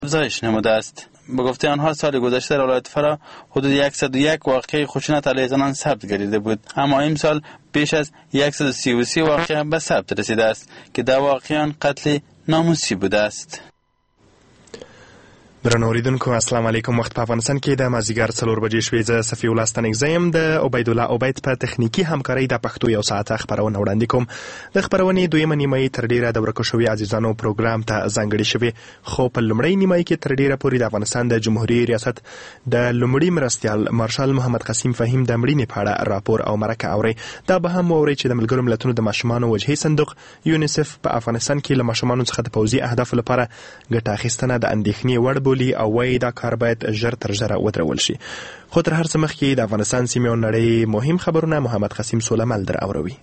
افزایش نموده است. به گفته آنها سال گذشته در ولایت فرا حدود 101 واقعه خشونت علیه زنان ثبت گردیده بود، اما امسال بیش از 133 واقعه به ثبت رسیده است که 10 واقعه قتل ناموسی بوده است. درنو اوریدونکو السلام علیکم. وخت په افغانستان کې د مازیګر 4 بجې شوې. زه صفی الله ستانکزی یم. د عبید الله عبید په تخنیکی همکارۍ د پښتو یو ساعت خبرونه وړاندې کوم. د خبرونې دویمه نیمه تر ډیره د ورکو شوی عزیزانو پروګرام ته ځانګړې شوې، خو په لومړۍ نیمه کې تر ډیره پورې د افغانستان د جمهوریت ریاست د لومړي مرستیال مارشال محمد قاسم فهیم د مړینې په اړه راپور او مرکه اوري. دا به هم اوري چې د ملګرو ملتونو د ماشومانو وجهي صندوق یونیسف په افغانستان کې له ماشومانو څخه د پوځي اهدافو لپاره ګټه اخیستنه د اندېښنې وړ بولي او وايي دا کار باید ژر تر ژره ودرول شي. خو تر هر څه مخکې د افغانستان سیمې او نړۍ مهم خبرونه محمد قاسم سولمل در اوروي.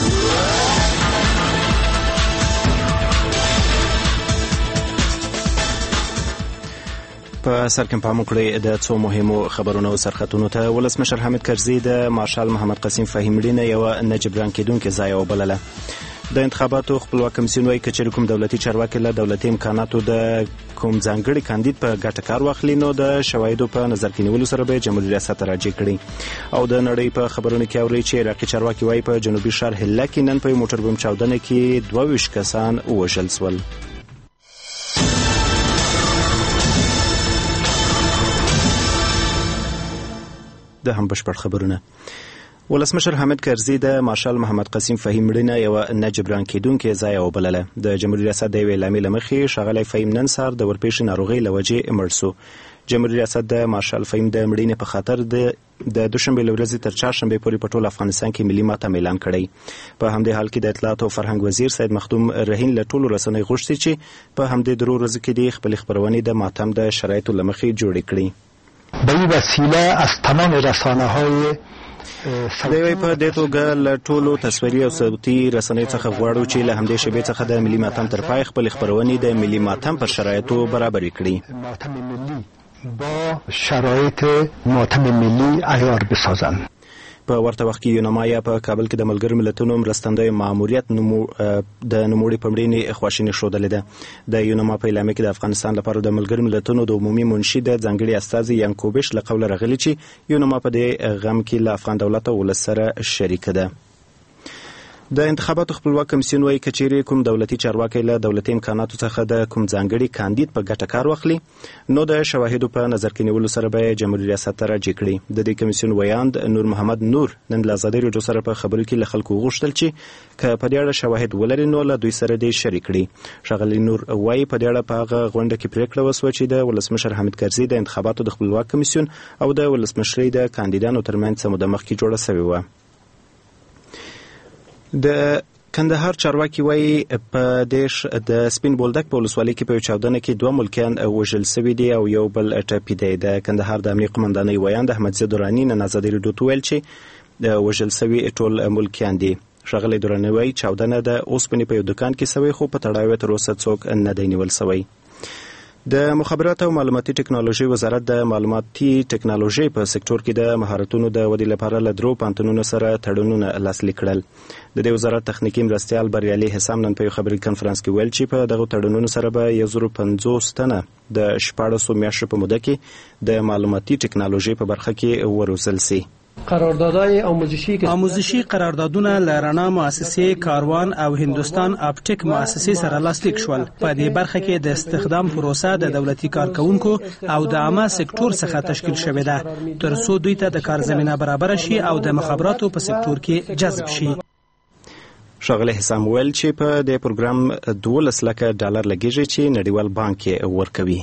په سرکم پام کړی د څو مهمو خبرونو او سرختونو ته. ولسمشر حامد کرزي د مارشال محمد قاسم فهیم مړینه یوه نه جبران کېدونکې ځای وبلله. د انتخاباتو خپلواک کمیسیون وايي که چېرې کوم دولتي چارواکي له دولتي امکاناتو د کوم ځانګړي کاندید په ګټه کار واخلي نو د شواهدو په نظر کې نیولو سره به جمهوریت ریاست راجع کړي. او د نړۍ په خبرونو کې اوري چې عراقي چارواکي وايي په جنوبي ښار هله کې نن په موټر بم چاودنه کې 22 کسان ووژل شول. د هم بشپړ خبرونه. ولسمشر حامد کرزي د مارشال محمد قاسم فهیم مړینه یوه نه جبران کېدونکې ځای وبلله. د جمهوریت ریاست د یوې اعلامیې له مخې ښاغلی فهیم نن سهار د ورپېښې ناروغۍ له وجې مړ سو. جمهوریت ریاست د مارشال فهیم د مړینې په خاطر د دوشنبې له ورځې تر چهارشنبې پورې په ټول افغانستان کې ملي ماتم اعلان کړی. په همدې حال کې د اطلاعات او فرهنګ وزیر سید مخدوم رهین له ټولو رسنیو غوښتي چې په همدې درو ورځو کې د خپلې خپرونې د ماتم د شرایطو له مخې جوړې کړي. به این وسیله از تمام رسانه‌های دوی په دې توګه له ټولو تصویري او صوتي رسنیو څخه غواړو چې له همدې شیبې څخه د ملي ماتم تر پای خپلې خپرونې د ملي ماتم پر شرایطو برابرې کړي. با شرایط ماتم ملی عیار بسازند. په ورته وخت کې یوناما په کابل کې د ملګرو ملتونو مرستندوی ماموریت د نوموړي په مړینې خواشیني ښودلې ده. د یوناما په اعلامیه کې د افغانستان لپاره د ملګرو ملتونو د عمومي منشي د ځانګړي استازي یانکوبش له قوله راغلي چې یوناما په دې غم کې له افغان دولت او ولس سره شریکه ده. د انتخاباتو خپلواک کمیسیون وايي که چیرې کوم دولتي چارواکی له دولتي امکاناتو څخه د کوم ځانګړي کاندید په ګټه کار واخلي نو د شواهدو په نظر کې نیولو سره به جمهوریت ریاست ته راجع کړي. د دې کمیسیون ویاند نور محمد نور نن له ازادي راډیو سره په خبرو کې له خلکو غوښتل چې که په دې اړه شواهد ولري نو له دوی سره دې شریک کړي. ښاغلی نور وايي په دې اړه په هغه غونډه کې پریکړه وسوه چې د ولسمشر حامد کرزي د انتخاباتو د خپلواک کمیسیون او د ولسمشرۍ د کاندیدانو ترمنځ څه موده مخکې جوړه شوې وه. د کندهار چارواکي وايي په د سپین بولدک په ولسوالۍ کې په یو چاودنه کې 2 ملکیان وژل شوي دي او یو بل ټپي دی. د کندهار د امنیه قومندانۍ ویاند احمدزی دراني نن ازادي راډیو ته ویل چې د وژل شوي ټول ملکیان دي. ښاغلی دراني وايي چاودنه د اوسپنې په یو دکان کې شوې خو په تړاو تر اوسه څوک نه دی نیول شوی. د مخابرات او معلوماتي ټکنالوژي وزارت د معلوماتي ټکنالوژي په سکتور کې د مهارتونو د ودې لپاره له 3 پانتونونو سره تړونونه لاسلیک کړل. د دې وزارت تخنیکی مرستیال بریالي حسام نن په یو خبري کانفرنس کې ویل چې په دغه تړونونو سره به 150 تنه د 14 میاشتو په موده کې د معلوماتي ټکنالوژي په برخه کې وروزل شي. قراردادهای آموزشی قراردادونه له رڼا مؤسسې کاروان او هندوستان اپټیک مؤسسې سره لاسلیک شول. په دې برخه کې د استخدام پروسه د دولتي کارکونکو او د عامه سکتور څخه تشکیل شوې ده تر څو دوی ته د کار زمينه برابر شي او د مخابراتو په سکتور کې جذب شي. ښاغلی حسام ویل چې په دې پروګرام 12 لکه ډالر لګیږي چې نړیوال بانک یې ورکوي.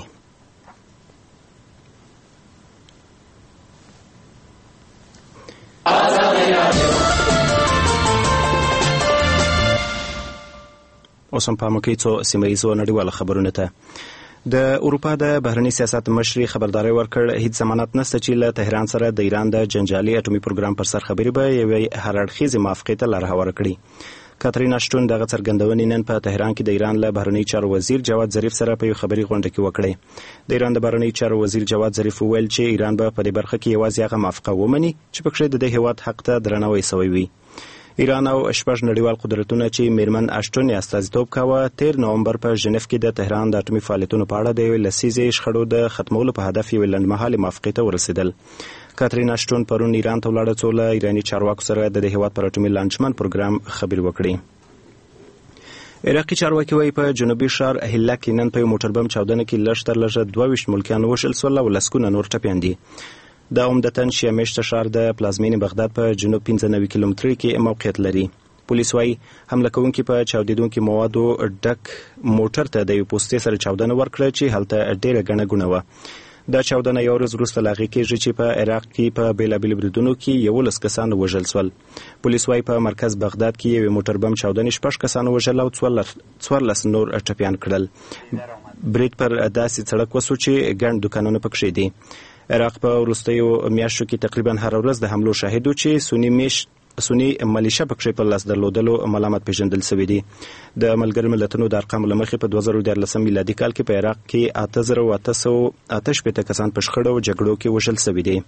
اوس هم پام کوئ څو سیمه ییزو نړیوالو خبرونو ته. د اروپا د بهرني سیاست مشري خبرداری ورکړ هیڅ ضمانت نشته چې له تهران سره د ایران د جنجالي اټومي پروګرام پر سر خبرې به یوې هراړخیزې موافقې ته لار هواره کړي. کاترین اشټون دغه څرګندونې نن په تهران کې د ایران له بهرني چارو وزیر جواد ظریف سره په یو خبري غونډه کې وکړه. د ایران د بهرني چارو وزیر جواد ظریف ویل چې ایران به په دې برخه کې یوازې هغه موافقه ومني چې پکې د هیواد حق ته درناوی شوی وي. ایران او شپږ نړیوال قدرتونه چې میرمن اشټون یې استازیتوب کاوه 13 نومبر په ژنیف کې د تهران د اټومي فعالیتونو په اړه د یوې لسیزې شخړو د ختمولو په هدف یوې لنډمهالې موافقې ته ورسېدل. کاترین اشټون پرون ایران ته ولاړه څو له ایراني چارواکو سره د هېواد پر اټومي لانچمن پروګرام خبرې وکړي. عراقي چارواکي وایي په جنوبي ښار هیلک کې نن په یو موټر بم چاودنه کې لږ تر لږه 22 ملکیان وژل شول او لسګونه نور ټپیان دي. دا عمدتاً شیعه مېشته ښار د پلازمینې بغداد په جنوب 95 کیلومترۍ کې موقعیت لري. پولیس وایي حمله کوونکي په چاودېدونکو موادو ډک موټر ته د یو پوستې سره چاودنه ورکړه چې هلته ډېره ګڼه ګوڼه وه. دا چاودنه یو ورځ وروسته له هغې کېږي چې په عراق کې په بېلابېلو بریدونو کې 11 کسان وژل شول. پولیس وایي په مرکز بغداد کې یو موټر بم چاودنې 6 کسان وژل او 14 نور ټپیان کړل. برید پر داسې سړک وسو چې ګڼ دوکانونه پکښې دي. عراق په وروستیو میاشتو کې تقریبا هر ورځ د حملو شاهد و چې سنی ملیشه پکښې په لاس درلودلو ملامت پیژندل شوي دي. د ملګرو ملتونو د ارقامو له مخې په 2014 میلادي کال کې په عراق کې 8888 کسان په شخړو او جګړو کې وژل شوي دي.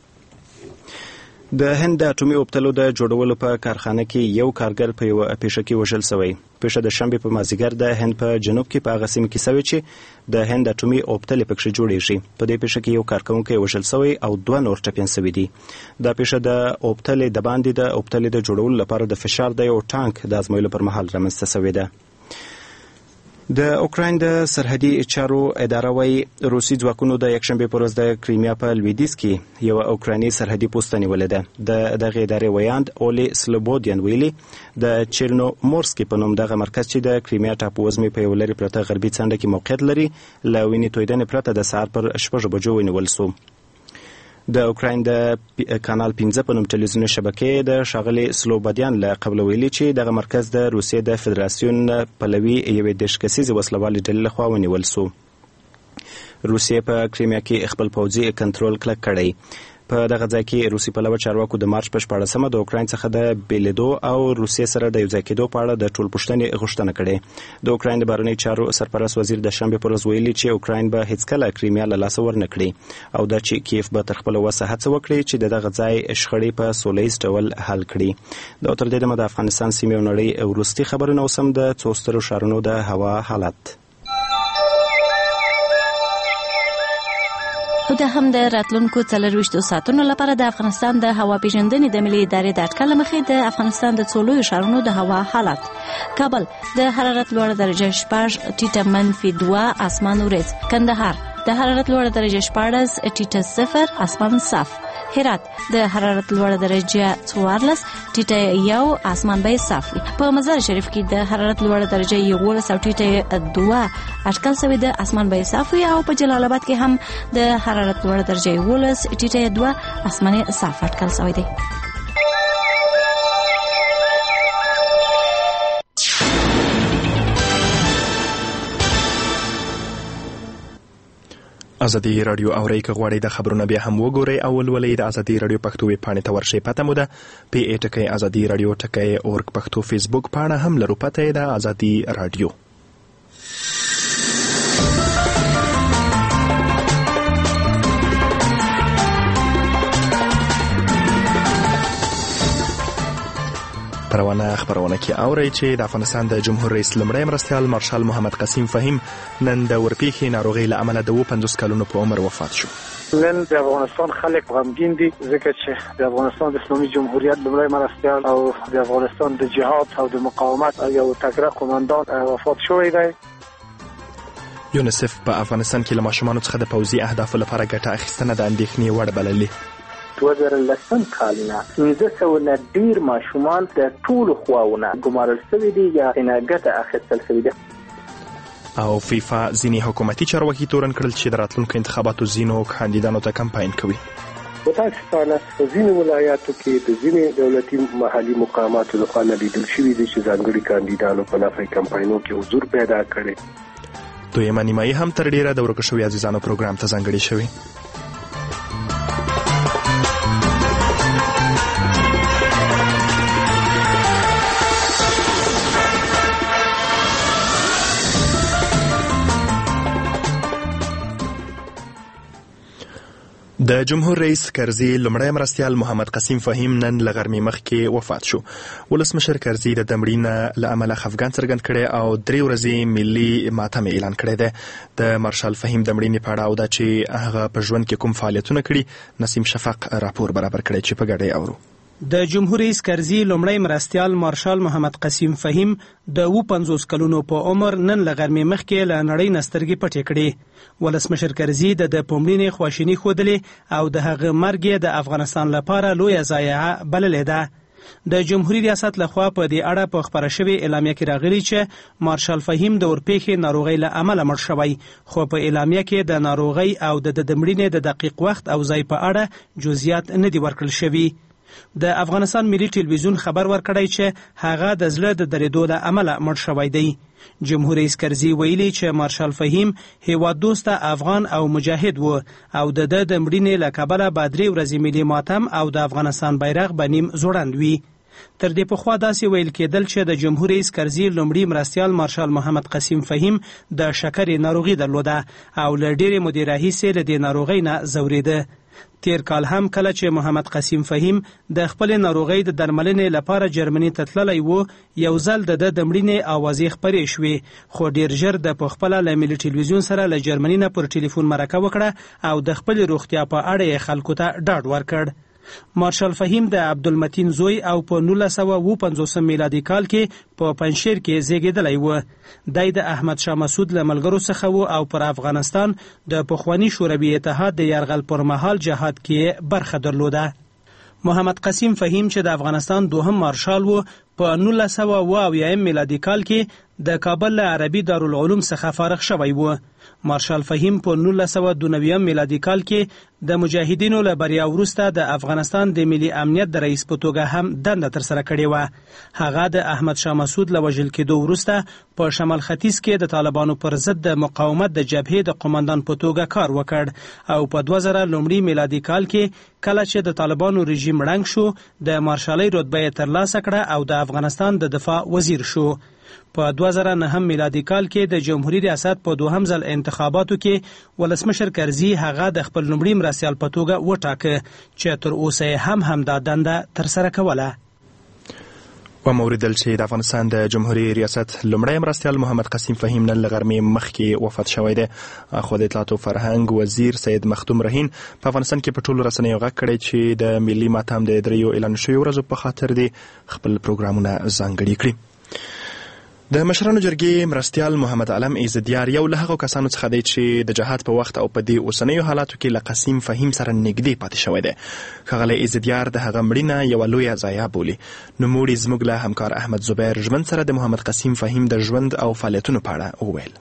د هند د اټومي اوبتلو د جوړولو په کارخانه کې یو کارګر په یوه پیښه کې وژل شوی. پیښه د شنبې په مازدیګر د هند په جنوب کې په هغه سیمه کې شوې چې د هند اټومي اوبتلې پکښې جوړیږي. په دې پیښه کې یو کارکوونکی وژل شوی او 2 نور ټپیان شوي دي. دا پیښه د اوبتلې د باندې د اوبتلې د جوړولو لپاره د فشار د یو ټانک د ازمویلو پر مهال رامنځته شوې ده. د اوکراین د سرحدي چارو اداره وایي روسي ځواکونو د یکشنبې پر ورځ د کریمیا په لویدیځ کې یوه اوکرایني سرحدي پوسته نیولې ده. د دغې ادارې ویاند اولی سلوبودین ویلي د چیرنومورسکي په نوم دغه مرکز چې د کریمیا ټاپووزمې په یو لرې پرته غربي څنډه کې موقعیت لري له وینې تویدنې پرته د سهار پر 6 بجو ونیول شو. د اوکراین د کانال 15 په نوم ټلویزیوني شبکې د ښاغلي سلوبادیان له قبله ویلي چې دغه مرکز د روسیې د فدراسیون پلوي یوې 10 کسیزې وسلوالې ډلې لخوا ونیول شو. روسیې په کریمیا کې خپل پوځي کنټرول کلک کړی. په دغه ځای کې روسي پلوه چارواکو د مارچ په 14مه د اوکراین څخه د بیلیدو او روسیې سره د یوځای کېدو په اړه د ټولپوښتنې غوښتنه کړې. د اوکراین د بهرنیو چارو سرپرست وزیر د شنبې پر ورځ ویلي چې اوکراین به هیڅکله کریمیا له لاسه ورنه کړي او دا چې کیف به تر خپله وسه هڅه وکړي چې د دغه ځای شخړې په سوله ییز ډول حل کړي. دا تر دې دمه د افغانستان سیمې او نړۍ وروستي خبرونه اوس هم د څو سترو ښارونو د هوا حالت. او د هم د راتلونکو 24 ساعتونو لپاره د افغانستان د هوا پیژندنې د ملي ادارې د اټکل مخې د افغانستان د څو لویو ښارونو د هوا حالت. کابل د حرارت لوړه درجه 6 ټیټه -2 اسمان وريځ. کندهار د حرارت لوړه درجه 14 ټیټه 0 اسمان صاف. هرات د حرارت لوړه درجه 14 ټیټه 1 اسمان به صاف وي. په مزار شریف کې د حرارت لوړه درجه 11 او ټیټه 2 اټکل شوی د اسمان به صاف وي او په جلال آباد کې هم د حرارت لوړه درجه 11 ټیټه 2 اسمان صاف اټکل شوی دی. ازادي رادیو اورئ که غواړئ د خبرونه بیا هم وګورئ او ولولئ د ازادي رادیو پښتو ویب پاڼې ته ورشئ. پته مو ده ازادي رادیو .org پښتو فیسبوک پاڼه هم لرو. پته یې ده ازادي رادیو. پروانه خبرونه کې اورئ چې د افغانستان د جمهور رئیس لمړی مرستیال مارشال محمد قسیم فهیم نن د ورپېښې ناروغۍ له امله د 50 کلونو په عمر وفات شو. نن د افغانستان خلک غمگین دي ځکه چې د افغانستان د اسلامي جمهوریت لمړی مرستیال او د افغانستان د جهاد او د مقاومت یو تکړه قوماندان وفات شوی دی. یونیسف په افغانستان کې له ماشومانو څخه د پوځي اهدافو لپاره ګټه اخیستنه د اندېښنې وړ بللې. 2010 کال نه 1500 نه ډیر ماشومان د ټولو خواونه ګمارل شوي دي یا ګټه اخیستل شوې ده. او فیفا ځینې حکومتي چارواکي تورن کړل چې د راتلونکو انتخاباتو ځینو کاندیدانو ته کمپاین کوي. متاسفانه په ځینو ولایاتو کې د ځینې دولتي محلي مقاماتو لخوا لیدل شوي دي چې ځانګړي کاندیدانو په نفي کمپاینونو کې حضور پیدا کړي. دویمه نیمایي هم تر ډیره د ورکو شوي عزیزانو پروګرام ته ځانګړې شوي. د جمهور رئیس کرزي لومړی مرستیال محمد قسیم فهیم نن له غرمې مخکې وفات شو. ولسمشر کرزي د مړینې له امله خفګان څرګند کړی او 3 ورځې ملي ماتم اعلان کړی دی. د مارشال فهیم د مړینې په اړه او دا چې هغه په ژوند کې کوم فعالیتونه کړي، نسیم شفق راپور برابر کړی چې په ګډه اورو. د جمهور رئیس کرزي لومړی مرستیال مارشال محمد قسیم فهیم د 50 کلونو په عمر نن له غرمې مخکې له نړۍ نه سترګې پټې کړې. ولسمشر کرزي د پمړینې خواشیني ښودلې او د هغه مرګ د افغانستان لپاره لویه ضایعه بللې ده. د جمهوریت ریاست لخوا په دې اړه په خبره شوې اعلامیه کې راغلي چې مارشال فهیم د ورپېښې ناروغۍ له امله مړ شوی، خو په اعلامیه کې د ناروغۍ او د مړینې د دقیق وخت او ځای په اړه جزئیات نه دي ورکړل شوي. د افغانستان ملي ټلویزیون خبر ورکړی چې هغه د زړه د درېدو له امله مړ شوی دی. جمهور رئیس کرزي ویلي چې مارشال فهیم هیواد دوست افغان او مجاهد و او د مړینې له کبله به 3 ورځې ملي ماتم او د افغانستان بیرغ به نیم ځوړند وي. تر دې پخوا داسې ویل کېدل چې د جمهور رئیس کرزي لومړي مرستیال مارشال محمد قسیم فهیم د شکرې ناروغي درلوده او له ډېرې مودې راهیسې له دې ناروغۍ نه ځورېده. تیر کال هم کله چې محمد قسیم فهیم د خپل ناروغۍ د درملنې لپاره جرمني ته تللی و، یو ځل د مړینې اوازې خپرې شوې، خو ډیر ژر د پخپله له ملي ټلویزیون سره له جرمني نه پر ټلیفون مرکه وکړه او د خپل روغتیا په اړه یې خلکو ته ډاډ ورکړ. مارشال فهیم د عبدالمتین زوی او په 1950 میلادي کال کې په پنجشیر کې زیږیدلی و. دی د احمد شاه مسعود له ملګرو څخه و او پر افغانستان د پخواني شوروي اتحاد د یرغل پر مهال جهاد کې برخه درلوده. محمد قسیم فهیم چې د افغانستان دوهم مارشال و، په 1970 میلادي کال کې د کابل له عربي دارالعلوم څخه فارغ شوی و. مارشال فهیم په 1992 میلادي کال کې د مجاهدینو له بریا وروسته د افغانستان د ملي امنیت د رئیس په توګه هم دنده ترسره کړې وه. هغه د احمد شاه مسعود له وژل کېدو وروسته په شمال ختیځ کې د طالبانو پر ضد د مقاومت د جبهې د قماندان په توګه کار وکړ او په 2000 میلادي کال کې کله چې د طالبانو رژیم ړنګ شو، د مارشالۍ رتبه یې ترلاسه کړه او د افغانستان د دفاع وزیر شو. په 2009 میلادي کال کې د جمهوریت ریاست په دوهم ځل انتخاباتو کې ولسمشر کرزي هغه د خپل لومړي مرستیال په توګه وټاکه چې تر اوسه هم دا دنده ترسره کوله. و موریدل چې د افغانستان د جمهوریت ریاست لومړی مرستیال محمد قسیم فهیم نن له غرمې مخکې وفات شوی دی. خو د اطلاعات او فرهنګ وزیر سید مختوم رهین په افغانستان کې په ټولو رسنیو غږ کړی چې د ملي ماتم د 3 اعلان شویو ورځو په خاطر دی خپل پروګرامونه ځانګړي کړي. د مشرانو جرګې مرستیال محمد علم عزدیار یو له هغو کسانو څخه دی چې د جهاد په وخت او په دې اوسنیو حالاتو کې له قسیم فهیم سره نږدې پاتې شوی دی. ښاغلی عزدیار د هغه مړینه یوه لویه ضایعه بولي. نوموړي زموږ له همکار احمد زبیر ژمن سره د محمد قسیم فهیم د ژوند او فعالیتونو په اړه وویل.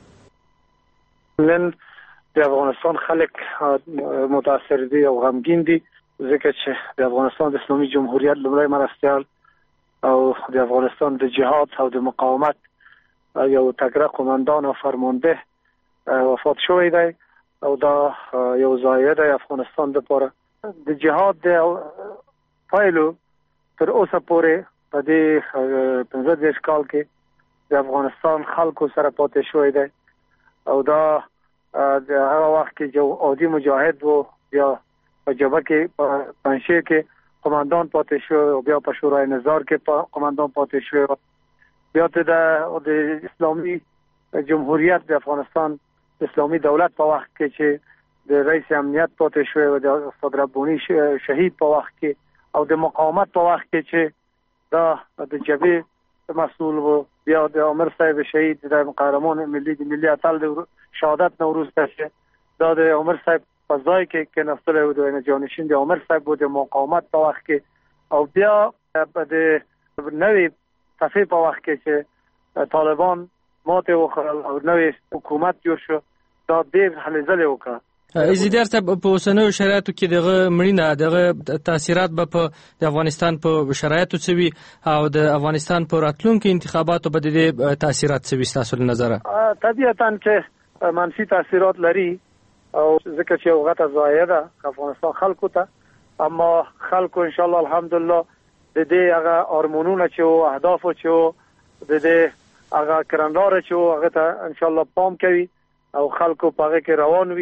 نن د افغانستان خلک متاثر دي او غمگین دي ځکه چې د افغانستان د اسلامي جمهوریت لومړی مرستیال او د افغانستان د جهاد او د مقاومت یو تکړه قومندان او فرمانده وفات شوی دی او دا یو ضایعه دی افغانستان لپاره. د جهاد د پایلو تر اوسه پورې په دې 15 کال کې د افغانستان خلکو سره پاتې شوی دی او دا د هغه وخت کې یو عادي مجاهد و یا په جبهه کې په پنجشیر کې قماندان پاتې شو او بیا په شورای نظار کې قماندان پاتې شو، بیا د اسلامي جمهوریت د افغانستان اسلامي دولت په وخت کې چې د رئیس امنیت پاتې شو او د استاد ربانی شهید په وخت کې او د مقاومت په وخت کې چې دا د جبهه مسئول و، بیا د عمر صاحب شهید د قهرمان ملي اتل د شهادت نوروز ته دا د عمر صاحب په ځای کې نستله و د جانشین د عمر صاحب د مقاومت په وخت کې او بیا د نوې صفحې په وخت کې چې طالبان ماته وخوړل او نوې حکومت جوړ شو، دا ډېر هلې ځلې وکړه. عزیزیار صاحب په اوسنیو شرایطو کې دغه مړینه دغه تاثیرات به په د افغانستان په شرایطو څه وي او د افغانستان په راتلونکو انتخاباتو به د تاثیرات څه وي ستاسو له نظره؟ طبیعتاً چې منفي تاثیرات لري او ځکه چې یو غټه ضایعه ده افغانستان خلکو ته، اما خلکو ان شاء الله الحمدلله د دې هغه ارمانونه چې اهداف چې د دې هغه کړنلار چې هغه ته ان شاء الله پام کوي او خلکو په هغه کې روان وي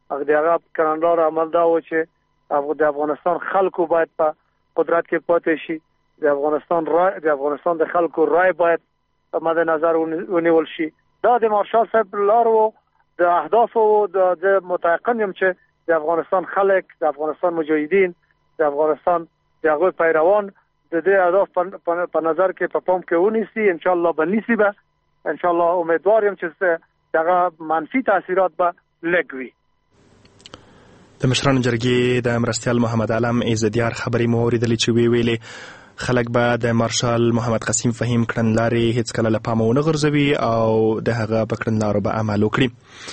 هغه کړنلار عمل دا و چې د افغانستان خلکو باید په قدرت کې پاتې شي، د افغانستان د خلکو رای باید مد نظر ونیول شي. دا د مارشال صاحب لار و د اهداف و د متيقن یم چې د افغانستان خلک، د افغانستان مجاهدین، د افغانستان د هغوی پیروان د دې اهداف په نظر کې په پام کې ونیسي. ان شاء الله بنیسي به ان شاء الله امیدوار یم چې دغه منفي تاثیرات به لږ وي. د مشرانو جرګې د مرستیال محمد علم عزدیار خبرې مو اورېدلې چې ویلې خلک به د مارشال محمد قسیم فهیم کړنلارې هیڅ کله له پامه ونه غورځوي او د هغه په کړنلارو به عمل وکړي.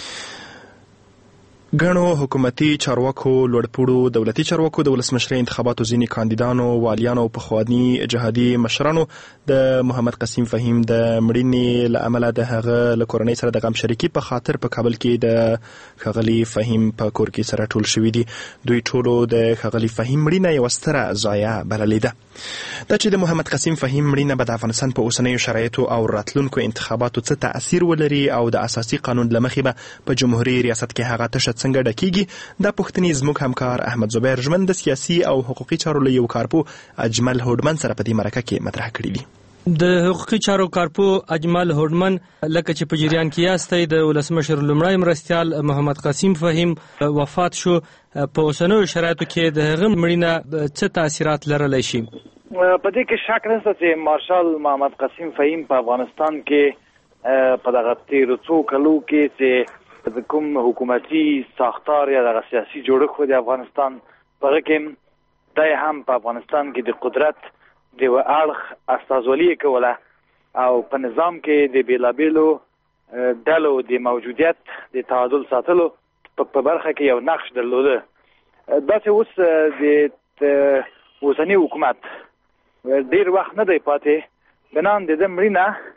ګڼو حکومتي چارواکو، لوړپوړو دولتي چارواکو، د ولسمشرۍ انتخاباتو ځینې کاندیدانو، والیانو او پخواني جهادي مشرانو د محمد قسیم فهیم د مړینې له امله د هغه له کورنۍ سره د غم شریکي په خاطر په کابل کې د ښاغلي فهیم په کور کې سره ټول شوي دي. دوی ټولو د ښاغلي فهیم مړینه یوه ستره ضایعه بللې ده. دا چې د محمد قسیم فهیم مړینه به د افغانستان په اوسنیو شرایطو او راتلونکو انتخاباتو څه تأثیر ولري او د اساسي قانون له مخې به په جمهوري ریاست کې هغه تشه څنګه ډکیږي، دا پوښتنې زموږ همکار احمد زبیر ژمن د سیاسي او حقوقي چارو له یو کارپو اجمل هوډمن سره په دې مرکه کې مطرح کړي دي. د حقوقي چارو کارپو اجمل هوډمن لکه چې په جریان کې یاستئ د ولسمشر لومړی مرستیال محمد قسیم فهیم وفات شو، په اوسنیو شرایطو کې د هغه مړینه څه تاثیرات لرلی شي؟ په دې کې شک نشته چې مارشال محمد قسیم فهیم په افغانستان کې په دغه تیرو څو کلو کې چې د کوم حکومتي ساختار یا د سیاسي جوړښت د افغانستان په کې دای هم په افغانستان کې د قدرت د اړخ استازولي کوله او په نظام کې د بیلابیلو ډلو د موجودیت د تعادل ساتلو په برخه کې یو نقش درلوده. دا چې اوس د اوسنی حکومت ډیر وخت نه دی پاتې، بنان د مړینه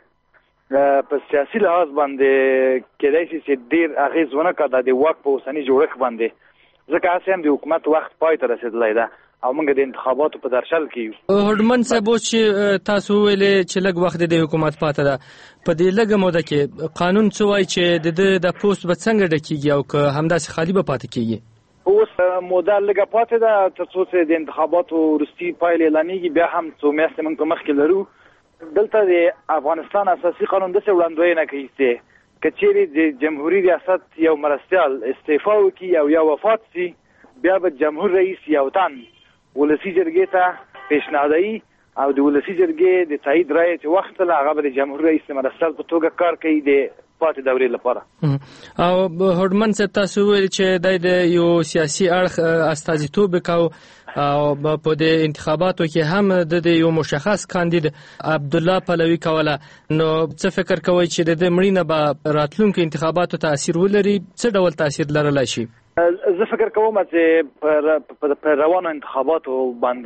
په سیاسي لحاظ باندې کېدای شي چې ډیر اغیز ونه کړي د واک په اوسني جوړښت باندې، ځکه هسې هم د حکومت وخت پای ته رسېدلی ده او موږ د انتخاباتو په درشل کې یو. هوډمن صاحب اوس چې تاسو ویلې چې لږ وخت د حکومت پاته ده، په دې لږه موده کې قانون څه وایي چې د پوسټ به څنګه ډکیږي او که همداسې خالي به پاتې کېږي؟ اوس موده لږه پاتې ده تر څو چې د انتخاباتو وروستي پایلې اعلانېږي، بیا هم څو میاشتې موږ په مخ کې لرو. دلته د افغانستان اساسي قانون داسې وړاندوینه کوي چې که چیرې د جمهوري ریاست یو مرستیال استعفا وکړي او یا وفات شي، بیا به جمهور رئیس یو تن ولسي جرګې ته پیشنهادوي او د ولسي جرګې د تایید رایې چې وخت له هغه به د جمهور رئیس مرستیال په توګه کار کوي د پاتې دورې لپاره. او هوډمن صاحب تاسو ویل چې د یو سیاسي اړخ استازیتوب وکاو او په د انتخاباتو کې هم د یو مشخص کاندید عبدالله پلوی کوله، نو څه فکر کوئ چې د مړینه به راتلونکو انتخاباتو تاثیر ولري؟ څه ډول تاثیر لرلی شي؟ زه فکر کوم چې په روانو انتخاباتو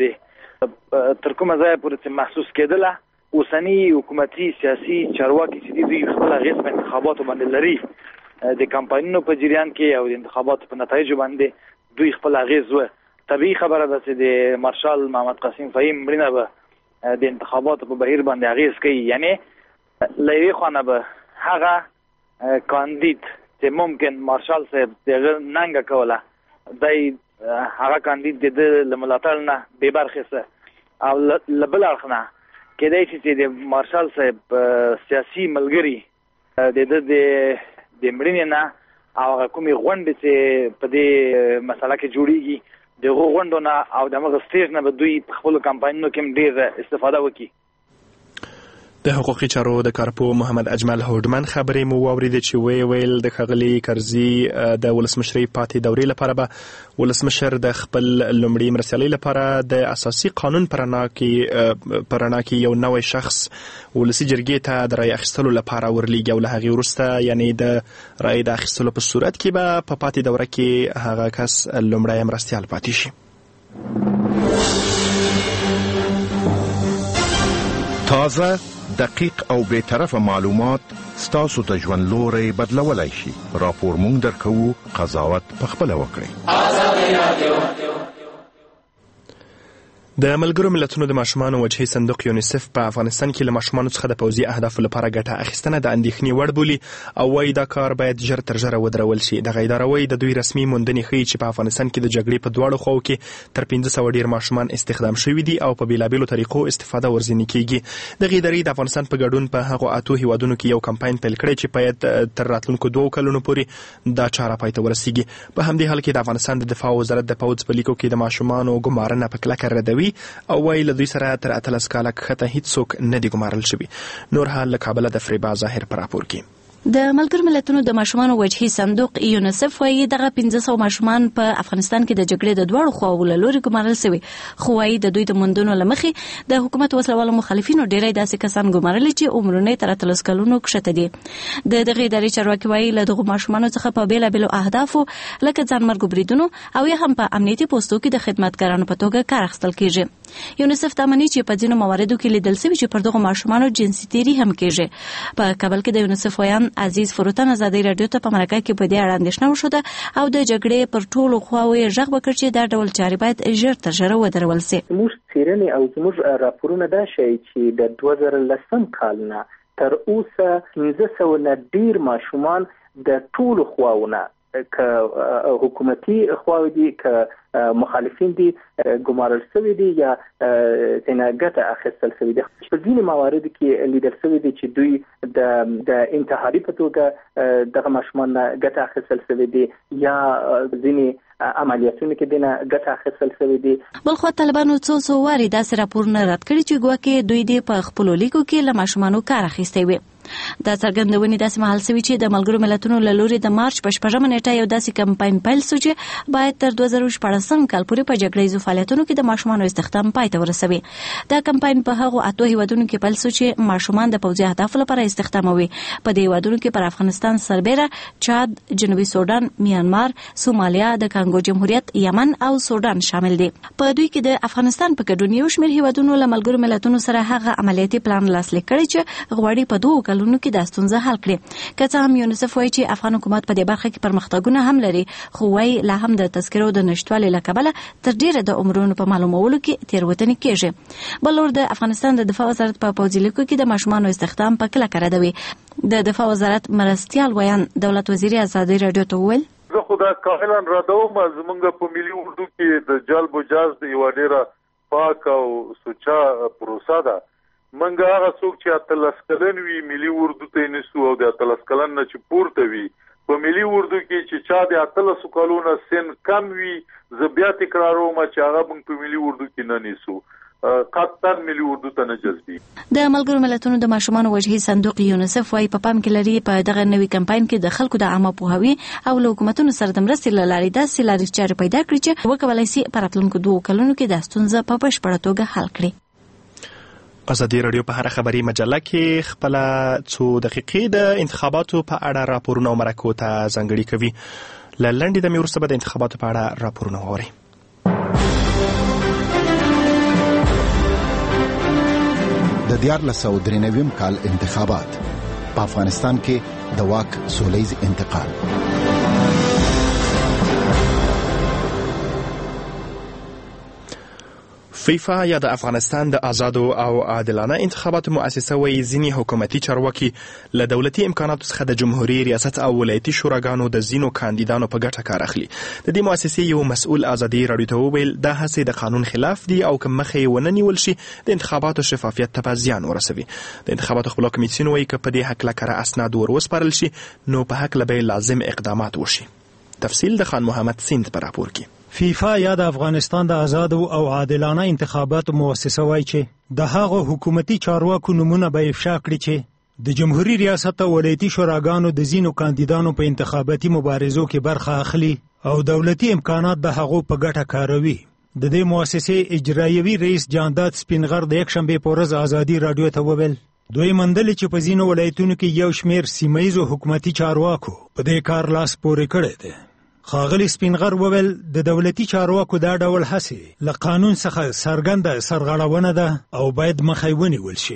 باندې تر کومه ځایه پورې محسوس کېدله اوسنی حکومتي سیاسي چارواکي چې دوی خپل اغیز په انتخاباتو باندې لري، د کمپاینونو په جریان کې او د انتخاباتو په نتایجو باندې دوی خپل اغیز و. طبیعي خبره ده چې د مارشال محمد قسیم فهیم مړینه به د انتخاباتو په بهیر باندې اغیز کوي، یعنی له یوې خوا به هغه کاندید چې ممکن مارشال صاحب دغه ننګه کوله دی هغه کاندید د له ملاتړ نه بې برخې سه او له بل اړخ نه کېدای شي چې د مارشال صاحب سیاسي ملګري د مړینې نه او هغه کومې غونډې چې په دې مسله کې جوړیږي دغه غونډو نه او دغه سټیج نه به دوی په خپلو کمپاینونو کې ډېر استفاده وکړي. د حقوقي چارو د کارپو محمد اجمل هوډمن خبرې مو واورېدې چې ویل د ښاغلي کرزي د ولسمشرۍ پاتې دورې لپاره به ولسمشر د خپل لومړي مرستیالۍ لپاره د اساسي قانون په رڼا کې یو نوی شخص ولسي جرګې ته د رایې اخیستلو لپاره ورلیږي او له هغې وروسته یعنې د رایې د اخیستلو په صورت کې به په پاتې دوره کې هغه کس لومړی مرستیال پاتې شي. تازه، دقیق او بے طرفه معلومات ستاسو د ژوند لوري بدلولای شي. راپور مونږ درکو، قضاوت پخپله وکړئ. د ملګرو ملتونو د ماشومانو وجهي صندوق یونیسف په افغانستان کې له ماشومانو څخه د پوځي اهدافو لپاره ګټه اخیستنه د اندېښنې وړ بولي او وایي دا کار باید ژر تر ژره ودرول شي. دغه اداره وایي د دوی رسمي موندنې ښیي چې په افغانستان کې د جګړې په دواړو خواو کې تر 1500 ډیر ماشومان استخدام شوي دي او په بېلابېلو طریقو استفاده ورځنې کیږي. دغه ادارې د افغانستان په ګډون په هغو 8 هیوادونو کې یو کمپاین پیل کړی چې باید تر راتلونکو 2 کلونو پورې دا چاره پای ته ورسیږي. په همدې حال کې د افغانستان د دفاع وزارت د پوځ په لیکو کې د ماشومانو ګمارنه په کلکه ردوي او وایي له دوی سره تر 18 کاله کښته هیڅوک نه دي ګمارل شوي. نور حال له کابله د فریبا ظاهر په راپور کې. د ملګرو ملتونو د ماشومانو وجهي صندوق یونیسف وايي دغه 1500 ماشومان په افغانستان کې د جګړې د دواړو خواوو له لوري ګمارل شوي، خو وايي د دوی د موندنو له مخې د حکومت وسلوالو مخالفینو ډېری داسې کسان ګمارل چې عمرونه تر 13 کلونو کښته دي. د دغه ادارې چارواکي وايي له دغو ماشومانو څخه په بیلابېلو اهدافو لکه ځانمرګ بریدونو او یا هم په امنیتي پوستو کې د خدمتګارانو په توګه کار اخیستل کیږي. یونیسف دا مني چې په ځینو مواردو کې لیدل شوي چې پر دغو ماشومانو جنسي تیري هم کیږي. په کابل کې د یونیسف ویان عزیز فروتن ازادي رادیو ته په مرکه کې په دې اړه اندېښنه وشوه او د جګړې پر ټولو خواوو یې غږ وکړ چې دا ډول چارې باید ژر تر ژره ودرول شي. موږ څېړنې او زموږ راپورونه دا ښیي چې د 2010 کال نه تر اوسه 1500 نه ډیر ماشومان د ټولو خواوو نه که حکومتي خواوې دي که مخالفین دي ګمارل شوي دي یا ګټه اخیستل شوي دي. په ځینې مواردو کې لیدل شوي دي چې دوی د انتحاري په توګه دغه ماشومان ګټه اخیستل شوي دي یا ځینې عملیاتونو کې دینه ګټه اخیستل شوي دي. بلخو طالبانو څو واري داسې راپورونه رد کړي چې ګواکې دوی دې په خپلو لیکو کې له ماشومانو کار اخیستی وي. دا څرګندونې داسې مهال شوي چې د ملګرو ملتونو له لوري د مارچ په 8 نیټه یو داسې کمپاین پیل شو چې باید تر 2014 کال پورې په جګړه ییزو فعالیتونو کې د ماشومانو استخدام پای ته ورسوي. دا کمپاین په هغو 8 هیوادونو کې پیل شو چې ماشومان د پوځي اهدافو لپاره استخداموي. په دې هیوادونو کې پر افغانستان سربېره چاد، جنوبي سودان، میانمار، سومالیا، د کانګو جمهوریت، یمن او سودان شامل دي. په دوی کې د افغانستان په ګډون یو شمېر هیوادونو له ملګرو ملتونو سره هغه عملیاتي پلان لاسلیک کړی چې غواړي په 2 کلونو کې د ستونزه حل کړي. که څه هم یونیسف وایي چې افغان حکومت په دې برخه کې پرمختګونه هم لري، خو وایي لا هم د تذکرو د نشټوالي له کبله تر ډیره د عمرونو په معلومولو کې تېروتنې کیږي. بل لور د افغانستان د دفاع وزارت په پوځي لیکو کې د ماشومانو استخدام په کلکه ردوي. د دفاع وزارت مرستیال ویان دولت وزیر ازادي رادیو ته وویل زه خو دا کاملا ردوم. زمونږ په ملي اردو کې د جلب و جذب یوه ډیره پاک او سوچه پروسه ده. منګه هغه څوک چې 13 کلن وي ملي اردو ته نسو او د 13 کلن نه چې پورته وي په ملي اردو کې چې چا د 13 کلونو سن کم وي زه بیا تکراروم چې هغه موږ په ملي اردو کې نه نیسو قطعا ملي اردو ته نه جذبي. د ملګرو ملتونو د ماشومانو وجهي صندوق یونیسف وايي په پام کې لري په دغه نوي کمپاین کې د خلکو د عامه پوهاوي او له حکومتونو سره د مرستې له لارې داسې لارې چارې پیدا کړي چې وکولای شي په راتلونکو 2 کلونو کې د ستونزه په بشپړه توګه حل کړي. ازادي رادیو په هر خبري مجله کې خپل څو دقیقې د انتخاباتو په اړه راپورونه او مرکو ته ځانګړي کوي. لنډې د میورسته به د انتخاباتو په اړه راپورونه ووري. د 1993 کال انتخابات په افغانستان کې د واک سولیز انتقال. فیفا یا د افغانستان د آزادو او عادلانه انتخاباتو مؤسسه وایي ځینې حکومتي چارواکي له دولتي امکاناتو څخه د جمهوریت ریاست او ولایتي شوراګانو د ځینو کاندیدانو په ګټه کار اخلي. د دې مؤسسې یو مسؤل ازادي رادیو ته وویل دا هڅې د قانون خلاف دي او که مخه یې ونه نیول شي د انتخاباتو شفافیت ته به زیان ورسوي. د انتخاباتو خپلواک کمیسیون وایي که په دې هکله کره اسناد ور وسپارل شي نو په هکله به لازم اقدامات وشي. تفصیل د خان محمد سیند په راپور کې. فیفا یا د افغانستان د آزادو او عادلانه انتخاباتو مؤسسه وایي چې د هغو حکومتي چارواکو نومونه به افشا کړي چې د جمهوریت ریاست او ولایتي شوراګانو د ځینو کاندیدانو په انتخاباتي مبارزو کې برخه اخلي او دولتي امکانات د هغو په ګټه کاروي. د دې مؤسسې اجرایوي رئیس جانداد سپینغر د یکشنبې په ورځ ازادي رادیو ته وویل دوی مندل چې په ځینو ولایتونو کې یو شمېر سیمه‌ییزو حکومتي چارواکو په دې کار لاس پورې کړی دی. ښاغلي سپینغر وویل د دولتي چارواکو دا ډول هڅې له قانون څخه څرګنده سرغړونه ده او باید مخه ونیول شي.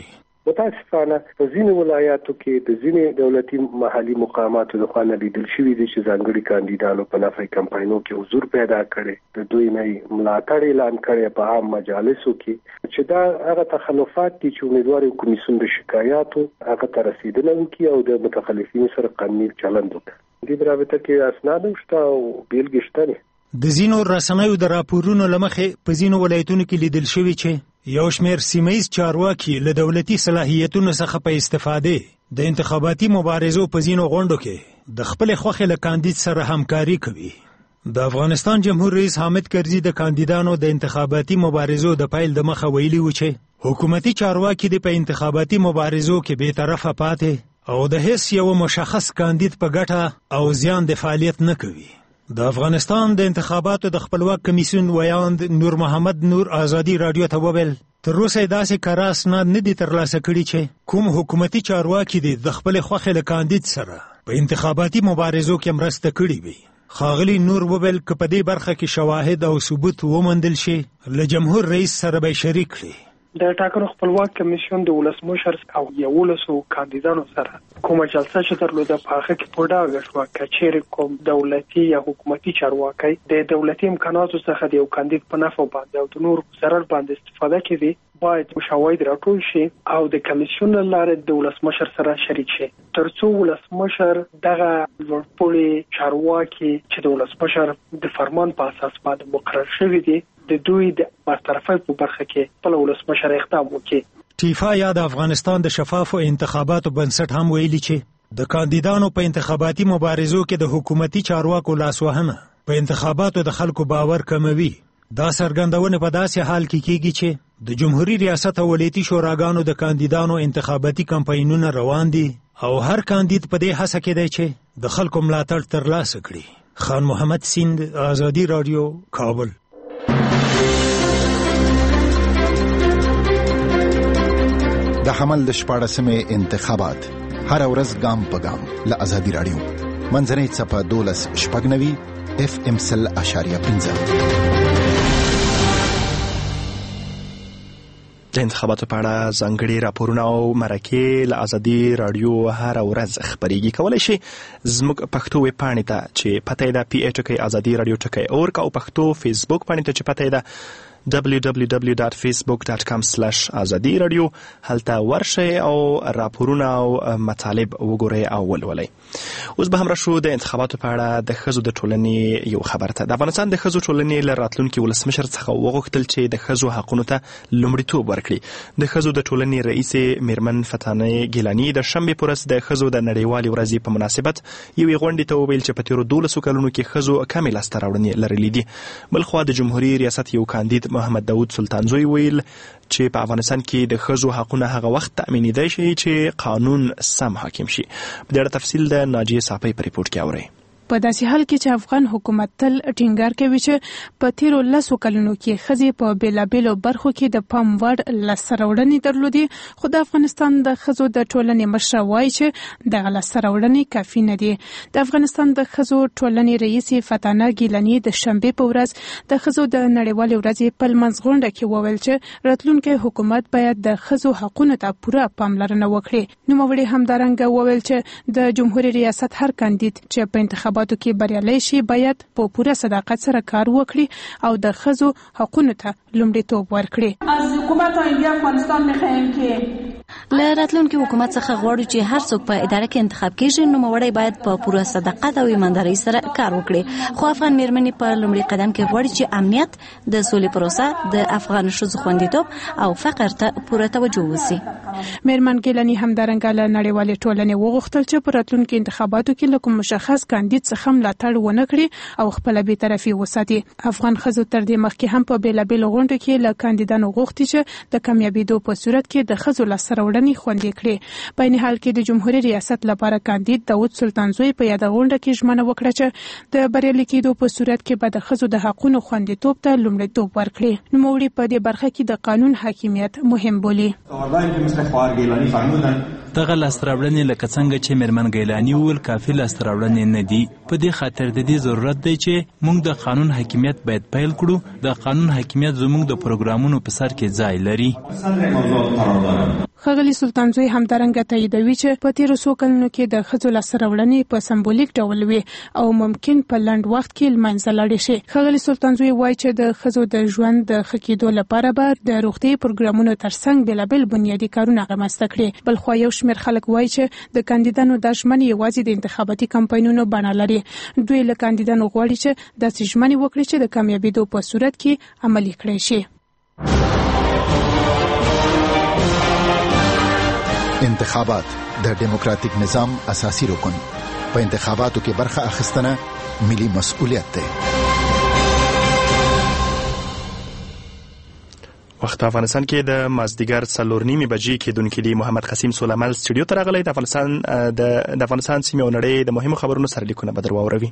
متاسفانه په ځینو ولایاتو کې د ځینې دولتي محلي مقاماتو لخوا نه لیدل شوي دي چې ځانګړي کاندیدانو په نفي کمپاینونو کې حضور پیدا کړي، د دوی نه ملاتړ اعلان کړي په عام مجالسو کې، چې دا هغه تخلفات دي چې امیدوار یو کمیسیون د شکایاتو هغه ته رسیدنه وکړي او د متخلفینو سره قانوني چلند وکړي. دې رابطه کې اسناد شته او بیلګې شته. د ځینو رسنیو د راپورونو لمخې په ځینو ولایتونو کې لیدل شوي چې یو شمېر سیمه‌ییز چارواکي له دولتي صلاحیتونو څخه په استفادې د انتخاباتي مبارزو په ځینو غونډو کې د خپلې خوښې له کاندید سره همکاري کوي. د افغانستان جمهور رئیس حامد کرزي د کاندیدانو د انتخاباتي مبارزو د پیل د مخه ویلي و چې حکومتي چارواکي د په انتخاباتي مبارزو کې بې طرفه پاتې او د هیڅ یو مشخص کاندید په ګټه او زیان د فعالیت نه کوي. د افغانستان د انتخاباتو د خپلواک کمیسیون ویاند نور محمد نور آزادي رادیو ته وویل تر اوسه داسې کار اسناد نه دي ترلاسه کړي چې کوم حکومتي چارواکي دي د خپلې خوښې له کاندید سره په انتخاباتي مبارزو کې مرسته کړې وي. ښاغلي نور وویل که په دې برخه کې شواهد او ثبوت وموندل شي له جمهور رئیس سره به شریک کړي. د ټاکنو خپلواک کمیسیون د ولسمشر او 11 کاندیدانو سره کومه جلسه چې درلوده په هغه کې په ډاګه شوه که چیرې کوم دولتي یا حکومتي چارواکي د دولتي امکاناتو څخه د یو کاندید په نفع باندې او د نور ضرر باندې استفاده کوي، باید شواهد راټول شي او د کمیسیون له لارې د ولسمشر سره شریک شي ترڅو ولسمشر دغه لوړپوړي چارواکي چې د ولسمشر د فرمان په اساس باندې مقرر شوي دي د دوی د برطرفۍ په برخه کې خپل ولسمشر اقدام وکړي. ټیفا یا د افغانستان د شفافو انتخاباتو بنسټ هم ویلي چې د کاندیدانو په انتخاباتي مبارزو کې د حکومتي چارواکو لاسوهنه په انتخاباتو د خلکو باور کموي. دا څرګندونه په داسې حال کې کیږي چې د جمهوریت ریاست او ولایتي شوراګانو د کاندیدانو انتخاباتي کمپاینونه روان دي او هر کاندید په دې هڅه کې دی چې د خلکو ملاتړ ترلاسه کړي. خان محمد سیند، آزادي رادیو، کابل. د حمل د 14مې انتخابات هر ورځ ګام په ګام له آزادي رادیو منځنۍ څپه 12.9 FM 0.5 د انتخاباتو په اړه ځانګړي راپورونه او مرکې له آزادي رادیو هر ورځ خبرېږي. کولی شي زموږ پښتو ویب پاڼې ته چې پته یې ده PA_آزادي رادیو ټکی او پښتو فیسبوک پاڼې ته چې پته یې ده www.facebook.com/azadi radio هلته ورشئ او راپورونه او مطالب وګورئ او ولولئ. اوس به هم راشو د انتخاباتو په اړه د ښځو د ټولنې یو خبر ته. د افغانستان د ښځو ټولنې له راتلونکي ولسمشر څخه وغوښتل چې د ښځو حقونو ته لومړیتوب ورکړي. د ښځو د ټولنې رئیس میرمن فتانه ګیلاني د شنبې په ورځ د ښځو د نړیوالې ورځې په مناسبت یوې غونډې ته وویل چې په تېرو 12 کلونو کې ښځو کمې لاسته راوړنې لرلې دي. بلخوا د جمهوریت ریاست یو کاندید محمد داود سلطانزوی ویل چې په افغانستان کې د ښځو حقونه هغه وخت تأمینېدای شي چې قانون سم حاکم شي. په دې اړه تفصیل د ناجیه صافی په ریپورت کې اورئ. په داسې حال کې چې افغان حکومت تل ټینګار کوي چې په تیرو 10 کلونو کې ښځې په بیلابیلو برخو کې د پام وړ لاسته راوړنې درلودې، خو د افغانستان د ښځو د ټولنې مشره وایي چې دغه لاسته راوړنې کافي نه دي. د افغانستان د ښځو ټولنې رئیس فتانه ګیلاني د شنبې په ورځ د ښځو د نړیوالې ورځې په لمانځ غونډه کې وویل چې راتلونکی حکومت باید د ښځو حقونو ته پوره پاملرنه وکړي. نوموړي همدارنګه وویل چې د جمهوریت ریاست هر کاندید چې په انتخاباتو کې بریالي شي باید په پوره صداقت سره کار وکړي او د ښځو حقونو ته لومړیتوب ورکړي. از حکومت آینده افغانستان می‌خواهیم که له راتلونکي حکومت څخه غواړو چې هر څوک په اداره کې انتخاب کیږي نو نوموړی باید په پوره صداقت او ایماندارۍ سره کار وکړي. خو افغان میرمنې په لومړي قدم کې غواړي چې امنیت، د سولې پروسه، د افغان ښځو خوندیتوب او فقر ته پوره توجه وشي. میرمن ګیلاني همدارنګه له نړیوالې ټولنې وغوښتل چې په راتلونکي انتخاباتو کې له کوم مشخص کاندید څخه ملاتړ ونه کړي او خپل بی‌طرفي وساتي. افغان ښځو تر دې مخکې هم په بیلابیلو غونډو کې له کاندیدانو غوښتي چې د کامیابیدو په صورت کې د ښځو لاسته راوړنې خوندي کړي. په این حال کې د جمهوریت ریاست لپاره کاندید داود سلطانزوی په یاده غونډه کې ژمنه وکړه چې د بریالي کېدو په صورت کې به د ښځو د حقونو خوندیتوب ته لومړیتوب ورکړي. نوموړي په دې برخه کې د قانون حاکمیت مهم بولي. مثل خواهر گیلانی فرمودن دغه لاسته راوړنې لکه څنګه چې میرمن ګیلاني وویل کافي لاسته راوړنې نه دي. په دې خاطر د دې ضرورت دی چې موږ د قانون حاکمیت باید پیل کړو. د قانون حاکمیت زموږ د پروګرامونو په سر کې ځای لري. ښاغلي سلطانزوی همدارنګه تاییدوي چې په تیرو څو کلونو کې د ښځو لاسته راوړنې په سمبولیک ډول وي او ممکن په لنډ وخت کې له منځه لاړې شي. ښاغلي سلطانزوی وایي چې د ښځو د ژوند د ښه کېدو لپاره به د روغتیايي پروګرامونو ترڅنګ بېلابېل بنیادي کارونه رامنځته کړي. بل خوا یو شمېر خلک وایي چې د کاندیدانو دا ژمنې یوازې د انتخاباتي کمپاینونو بڼه لري. دوی له کاندیدانو غواړي چې داسې ژمنې وکړي چې د کامیابېدو په صورت کې عملي کړای شي. انتخابات د ډیموکراتیک نظام اساسي رکن. په انتخاباتو کې برخه اخیستنه ملي مسؤلیت دی. وخت افغانستان کې د مازدیګر 4:30 بجې کېدونکې دی. محمد قسیم سلیمال سټوډیو ته راغلی. د افغانستان سیمې او نړۍ د مهمو خبرونو سره لیکونه به در واوروي.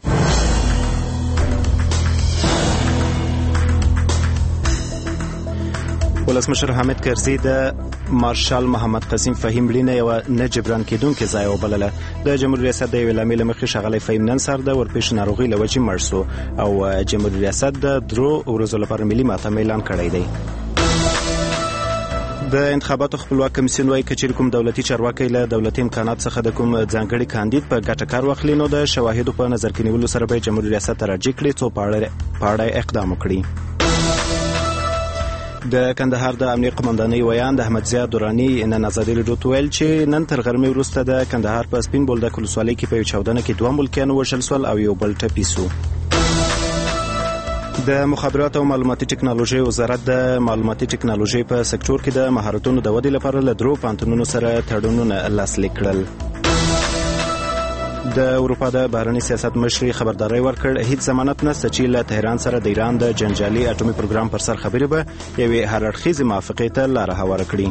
ولسمشر حامد کرزي د مارشال محمد قسیم فهیم لینه یو نه جبران کېدونکې ځای وبلله. د جمهوریت ریاست د اعلامیې له مخې ښاغلی فهیم نن سهار د ورپېښې ناروغۍ له وجې مړ شو او جمهوریت ریاست د 3 ورځو لپاره ملي ماتم اعلان کړی دی. د انتخاباتو خپلواک کمیسیون وايي چې کوم دولتي چارواکي له دولتي امکانات څخه د کوم ځانګړي کاندید په ګټه کار واخلي نو د شواهدو په نظر کې نیولو سره به جمهوریت ریاست راجع کړي څو پاړه اقدام وکړي. د کندهار د امنیه قومندانۍ ویان د احمد زیاد دورانی نن ازادي راډیو ته ویل چې نن تر غرمې وروسته د کندهار په سپین بولدک ولسوالۍ کې په چاودنه کې 2 ملکیان وژل شول او یو بل ټپي شو. د مخابراتو او معلوماتي ټکنالوژي وزارت د معلوماتي ټکنالوژي په سکتور کې د مهارتونو د ودې لپاره له 3 پانتونونو سره تړونونه لاسلیک کړل. د اروپا د بهرنی سیاست مشري خبرداري ورکړ هیڅ ضمانت نشته چې له تهران سره د ایران د جنجالي اټومي پروګرام پر سر خبرې به یوې هرړخیزې موافقې ته لاره هواره کړي.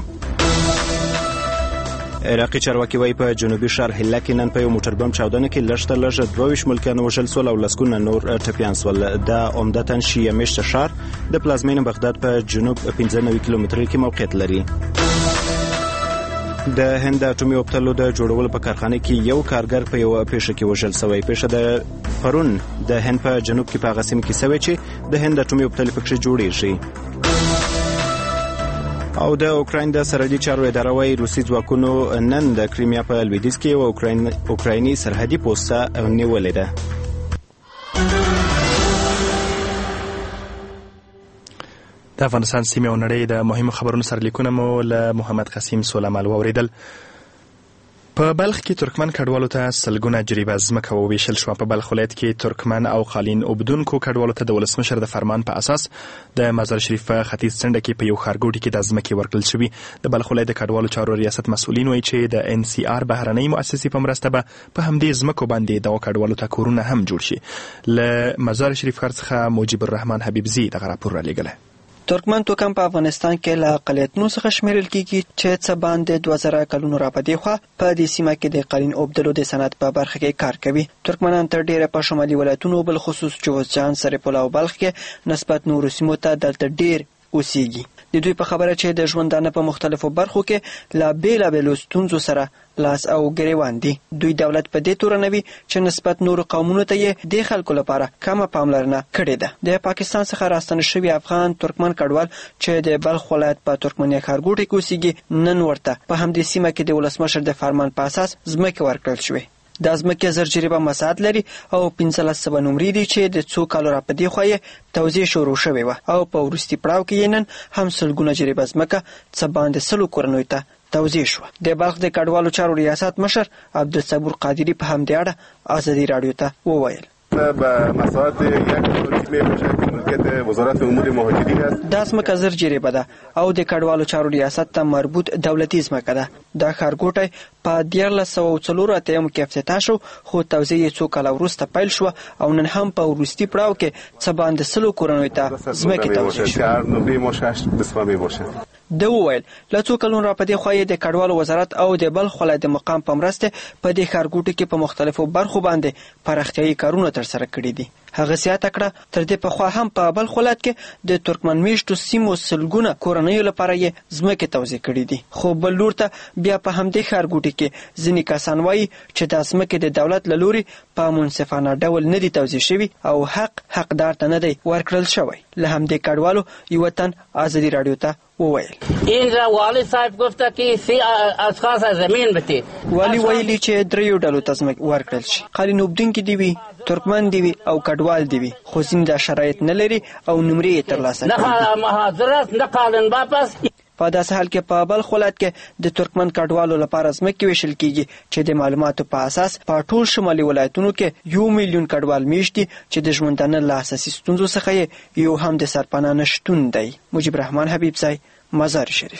عراقي چارواکي وايي په جنوبي شهر هله کې نن په یو موټر بم چاودنه کې لږ تر لږه 22 ملکیان وژل شول او لسګونه نور ټپیان شول. دا عمدتاً شیعه میشته شهر د پلازمینې بغداد په جنوب 15 کیلومترۍ کې موقعیت لري. د هند اټومي اوبتلو د جوړولو په کارخانه کې یو کارګر په یو پیښه کې وژل شوی. پیښه د پرون د هند په جنوب کې په غسیم کې شوی چې د هند اټومي اوبتل پکې جوړیږي. او د اوکراین د سرحدي چارو اداره وايي روسي ځواکونو نن د کریمیا په لویدیځ کې یو اوکرایني سرحدي پوسټه نیولې ده. د افغانستان سیمې او نړۍ د مهمو خبرونو سره لیکونه مو له محمد قسیم سلیمال واوریدل. په بلخ کې ترکمن کډوالو ته سلګونه جریبه ځمکه وویشل شوه. په بلخ ولایت کې ترکمن او قالین اوبدونکو کډوالو ته د ولسمشر د فرمان په اساس د مزار شریف په ختیځ څنډه کې په یو ښارګوټي کې د ځمکې ورکړل شوي. د بلخ ولایت د کډوالو چارو ریاست مسؤلین وایي چې د NCR بهرنۍ مؤسسې په مرسته به په همدې ځمکو باندې دغو کډوالو ته کورونه هم جوړ شي. له مزار شریف ښار څخه موجب الرحمن حبیبزي دغه راپور رالیږلی. ترکمن توکم په افغانستان کې له اقلیتونو څخه شمیرل کیږي چې څه باندې 2000 کلونو را پدې خو په دې سیمه کې د قالین اوبدلو د صنعت په برخه کې کار کوي. ترکمنان تر ډیره په شمالي ولایتونو بل خصوص جوزجان سرپل او بلخ کې نسبت نورو سیمو ته دلته ډیر اوسېږي. د دوی په خبره چې د ژوندانه په مختلفو برخو کې لا بیلابېلو ستونزو سره لاس او ګریوان دي. دوی دولت په دې تورنوي چې نسبت نورو قومونو ته یې د خلکو لپاره کمه پاملرنه کړې ده. د پاکستان څخه راستنه شوی افغان ترکمن کډوال چې د بلخ ولایت په ترکمنیا ښارګوټي کې اوسېږي نن ورته په همدې سیمه کې د ولسمشر د فرمان په اساس ځمکې ورکړل شوې. د ځمکې زر جریبه مساحت لري او 1500 نمرې دي چې د څو کالو را پدې خو یې توزیع شروع شوې وه او په وروستي پړاو کې نن هم سلګونه جریبه ځمکه څه باندې 100 کورنیو ته توزیع شوه. د بلخ د کډوالو چارو ریاست مشر عبدالصبور قادری په همدې اړه ازادي راډیو ته وویل به مساحت یک تیمه مشارکت ملکیت وزارت امور مهاجرین است. دا ځمکه زر جریبه ده او د کډوالو چارو ریاست ته مربوط دولتي ځمکه ده. دا ښارګوټی په 1984 کې افتتاح شو خو توزیع یې څو کاله وروسته پیل شوه او نن هم په وروستي پړاو کې څه باندې 100 کورنیو ته ځمکې توزیع شوه. د وویل له څو کلونو را پدې خو د کډوالو وزارت او د بلخ ولایت د مقام په مرسته په دې ښارګوټو کې په مختلفو برخو باندې پراختیايي کارونه ترسره کړي دي. هغه زیاته کړه تر دې پخوا هم په بلخ ولایت کې د ترکمن میشتو سیمو سلګونه کورنیو لپاره یې ځمکې توزیع کړي دي. خو بل لور ته بیا په همدې ښارګوټي کې ځینې کسان وایي چې دا ځمکې د دولت له لوري په منصفانه ډول نه دي توزیع شوي او حقدار ته نه دی ورکړل شوی. له همدې کډوالو یو تن آزادی رادیو ته وویل اینجا والی صاحب گفته که 3 اشخاص زمین بده. والی ویلي چې دریو ډلو ته ځمکې ورکړل شي، قالین اوبدونکي دي وي، ترکمن دي وي او کډوال دي وي، خو ځینې دا شرایط نه لري او نمرې یې ترلاسه نه مهاجرت نه قالین واپس. په داسې حال کې په بلخ ولایت کې د ترکمن کډوالو لپاره ځمکې ویشل کیږي چې د معلوماتو په اساس په ټول شمالي ولایتونو کې 1 میلیون کډوال میشت دي چې د ژوندانه له اساسي ستونزو څخه یو هم د سرپناه نشتون دی. مجيب رحمان حبیبزی، مزار شریف.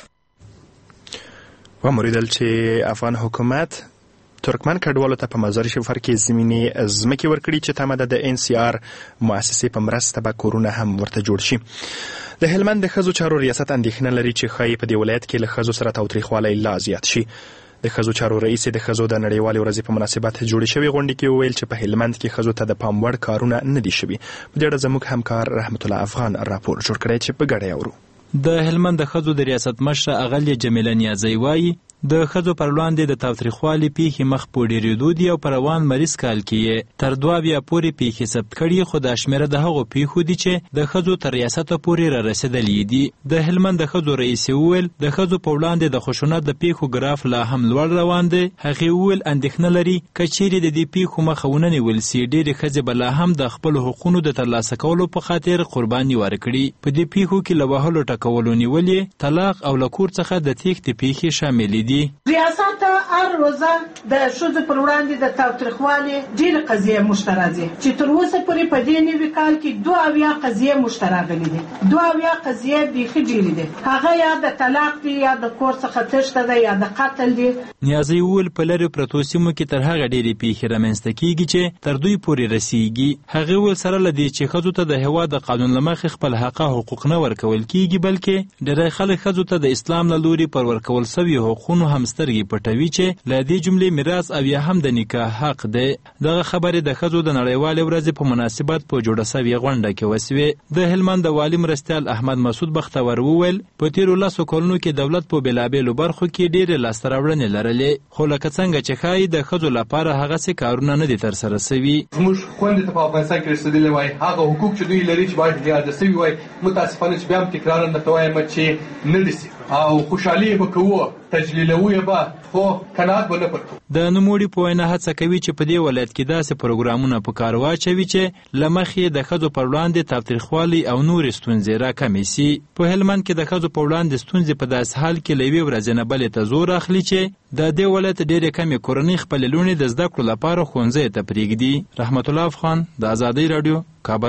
وموریدل چې افغان حکومت ترکمن کډوالو ته په مزار شریف کې زمینی ځمکې ورکړي چې تمه ده د NCR مؤسسې په مرسته به کورونه هم ورته جوړ شي. د هلمند د ښځو چارو ریاست اندېښنه لري چې ښایي په دې ولایت کې له ښځو سره تاوتریخوالی لا زیات شي. د ښځو چارو رئیس د ښځو د نړیوالې ورځې په مناسبت جوړې شوې غونډې کې وویل چې په هلمند کې ښځو ته د پام وړ کارونه نه دي شوي. په دې اړه زموږ همکار رحمت الله افغان راپور جوړ کړی چې په ګډه اورو. د هلمند د ښځو د ریاست مشره اغلې جمیله نیازی وایي د ښځو پر وړاندې د تاوتریخوالي پیښې مخ په ډېرېدو دي او په روان مریض کال کې یې تر 2 بیا پورې پیښې ثبت کړي، خو دا شمېره د هغو پیښو دي چې د ښځو تر ریاسته پورې را رسېدلې دي. د هلمند د ښځو رئیس وویل د ښځو په وړاندې د خشونت د پیښو ګراف لا هم لوړ روان دی. هغې وویل اندېښنه لري که چیرې د دې پیښو مخه ونه نیول سي، ډېرې ښځې به لا هم د خپلو حقونو د ترلاسه کولو په خاطر قرباني ورکړي. په دې پیښو کې له وهلو ټکولو نیولې، طلاق او له کور څخه د تېښتې پیښې شاملې دي. ریاست هر روزه د ښځو پر وړاندې د تاوتریخوالي ډېرې قضیې موږ ته راځي چې تر اوسه پورې په دې نوي کال کې 2 قضیې موږ ته راغلي دي. 2 قضیې بیخي ډېرې دي، هغه یا د طلاق دي یا د کور څخه تښته ده یا د قتل دي. نیازی وویل په لرې پرتو سیمو کې تر هغه ډېرې پیښې رامنځته کیږي چې تر دوی پورې رسیږي. هغې وویل سره له دې چې ښځو ته د هېواد د قانون له مخې خپل حقه حقوق نه ورکول کیږي، بلکې ډېری خلک ښځو ته د اسلام له لوري پر ورکول سوي حقونو هم سترګې پټوي چې له دې جملې میراث او یا هم د نکاح حق دی. دغه خبرې د ښځو د نړیوالې ورځې په مناسبت په جوړه سوې غونډه کې وسوې. د هلمند د والي مرستیال احمد مسعود بختور وویل په تیرو 10 کلونو کې دولت په بېلابېلو برخو کې ډېرې لاسته راوړنې لرلې، خو لکه څنګه چې ښایي د ښځو لپاره هغسې کارونه نه دي ترسره سوي. زموږ خویندې ته په افغانستان کې رسېدلي وای، هغه حقوق چې دوی لري چې باید یاد سوي وای، متاسفانه چې بیا هم تکرارا درته وایم چې نه دي او خوشحالي به کوو، تجلیلوو یې به، خو قناعت به نه پرکوو. د نوموړي په وینا هڅه کوي چې په دې ولایت کې داسې پروګرامونه په کار واچوي چې له مخې د ښځو پر وړاندې تاوتریخوالي او نورې ستونزې راکمې سي. په هلمند کې د ښځو په وړاندې ستونزې په داسې حال کې له یوې ورځې نه بلې ته زور اخلي چې د دې ولایت ډېرې کمې کورنۍ خپلې لوڼې د زده کړو لپاره ښوونځیو ته پرېږدي. رحمت الله افغان، د ازادۍ راډیو، کابل.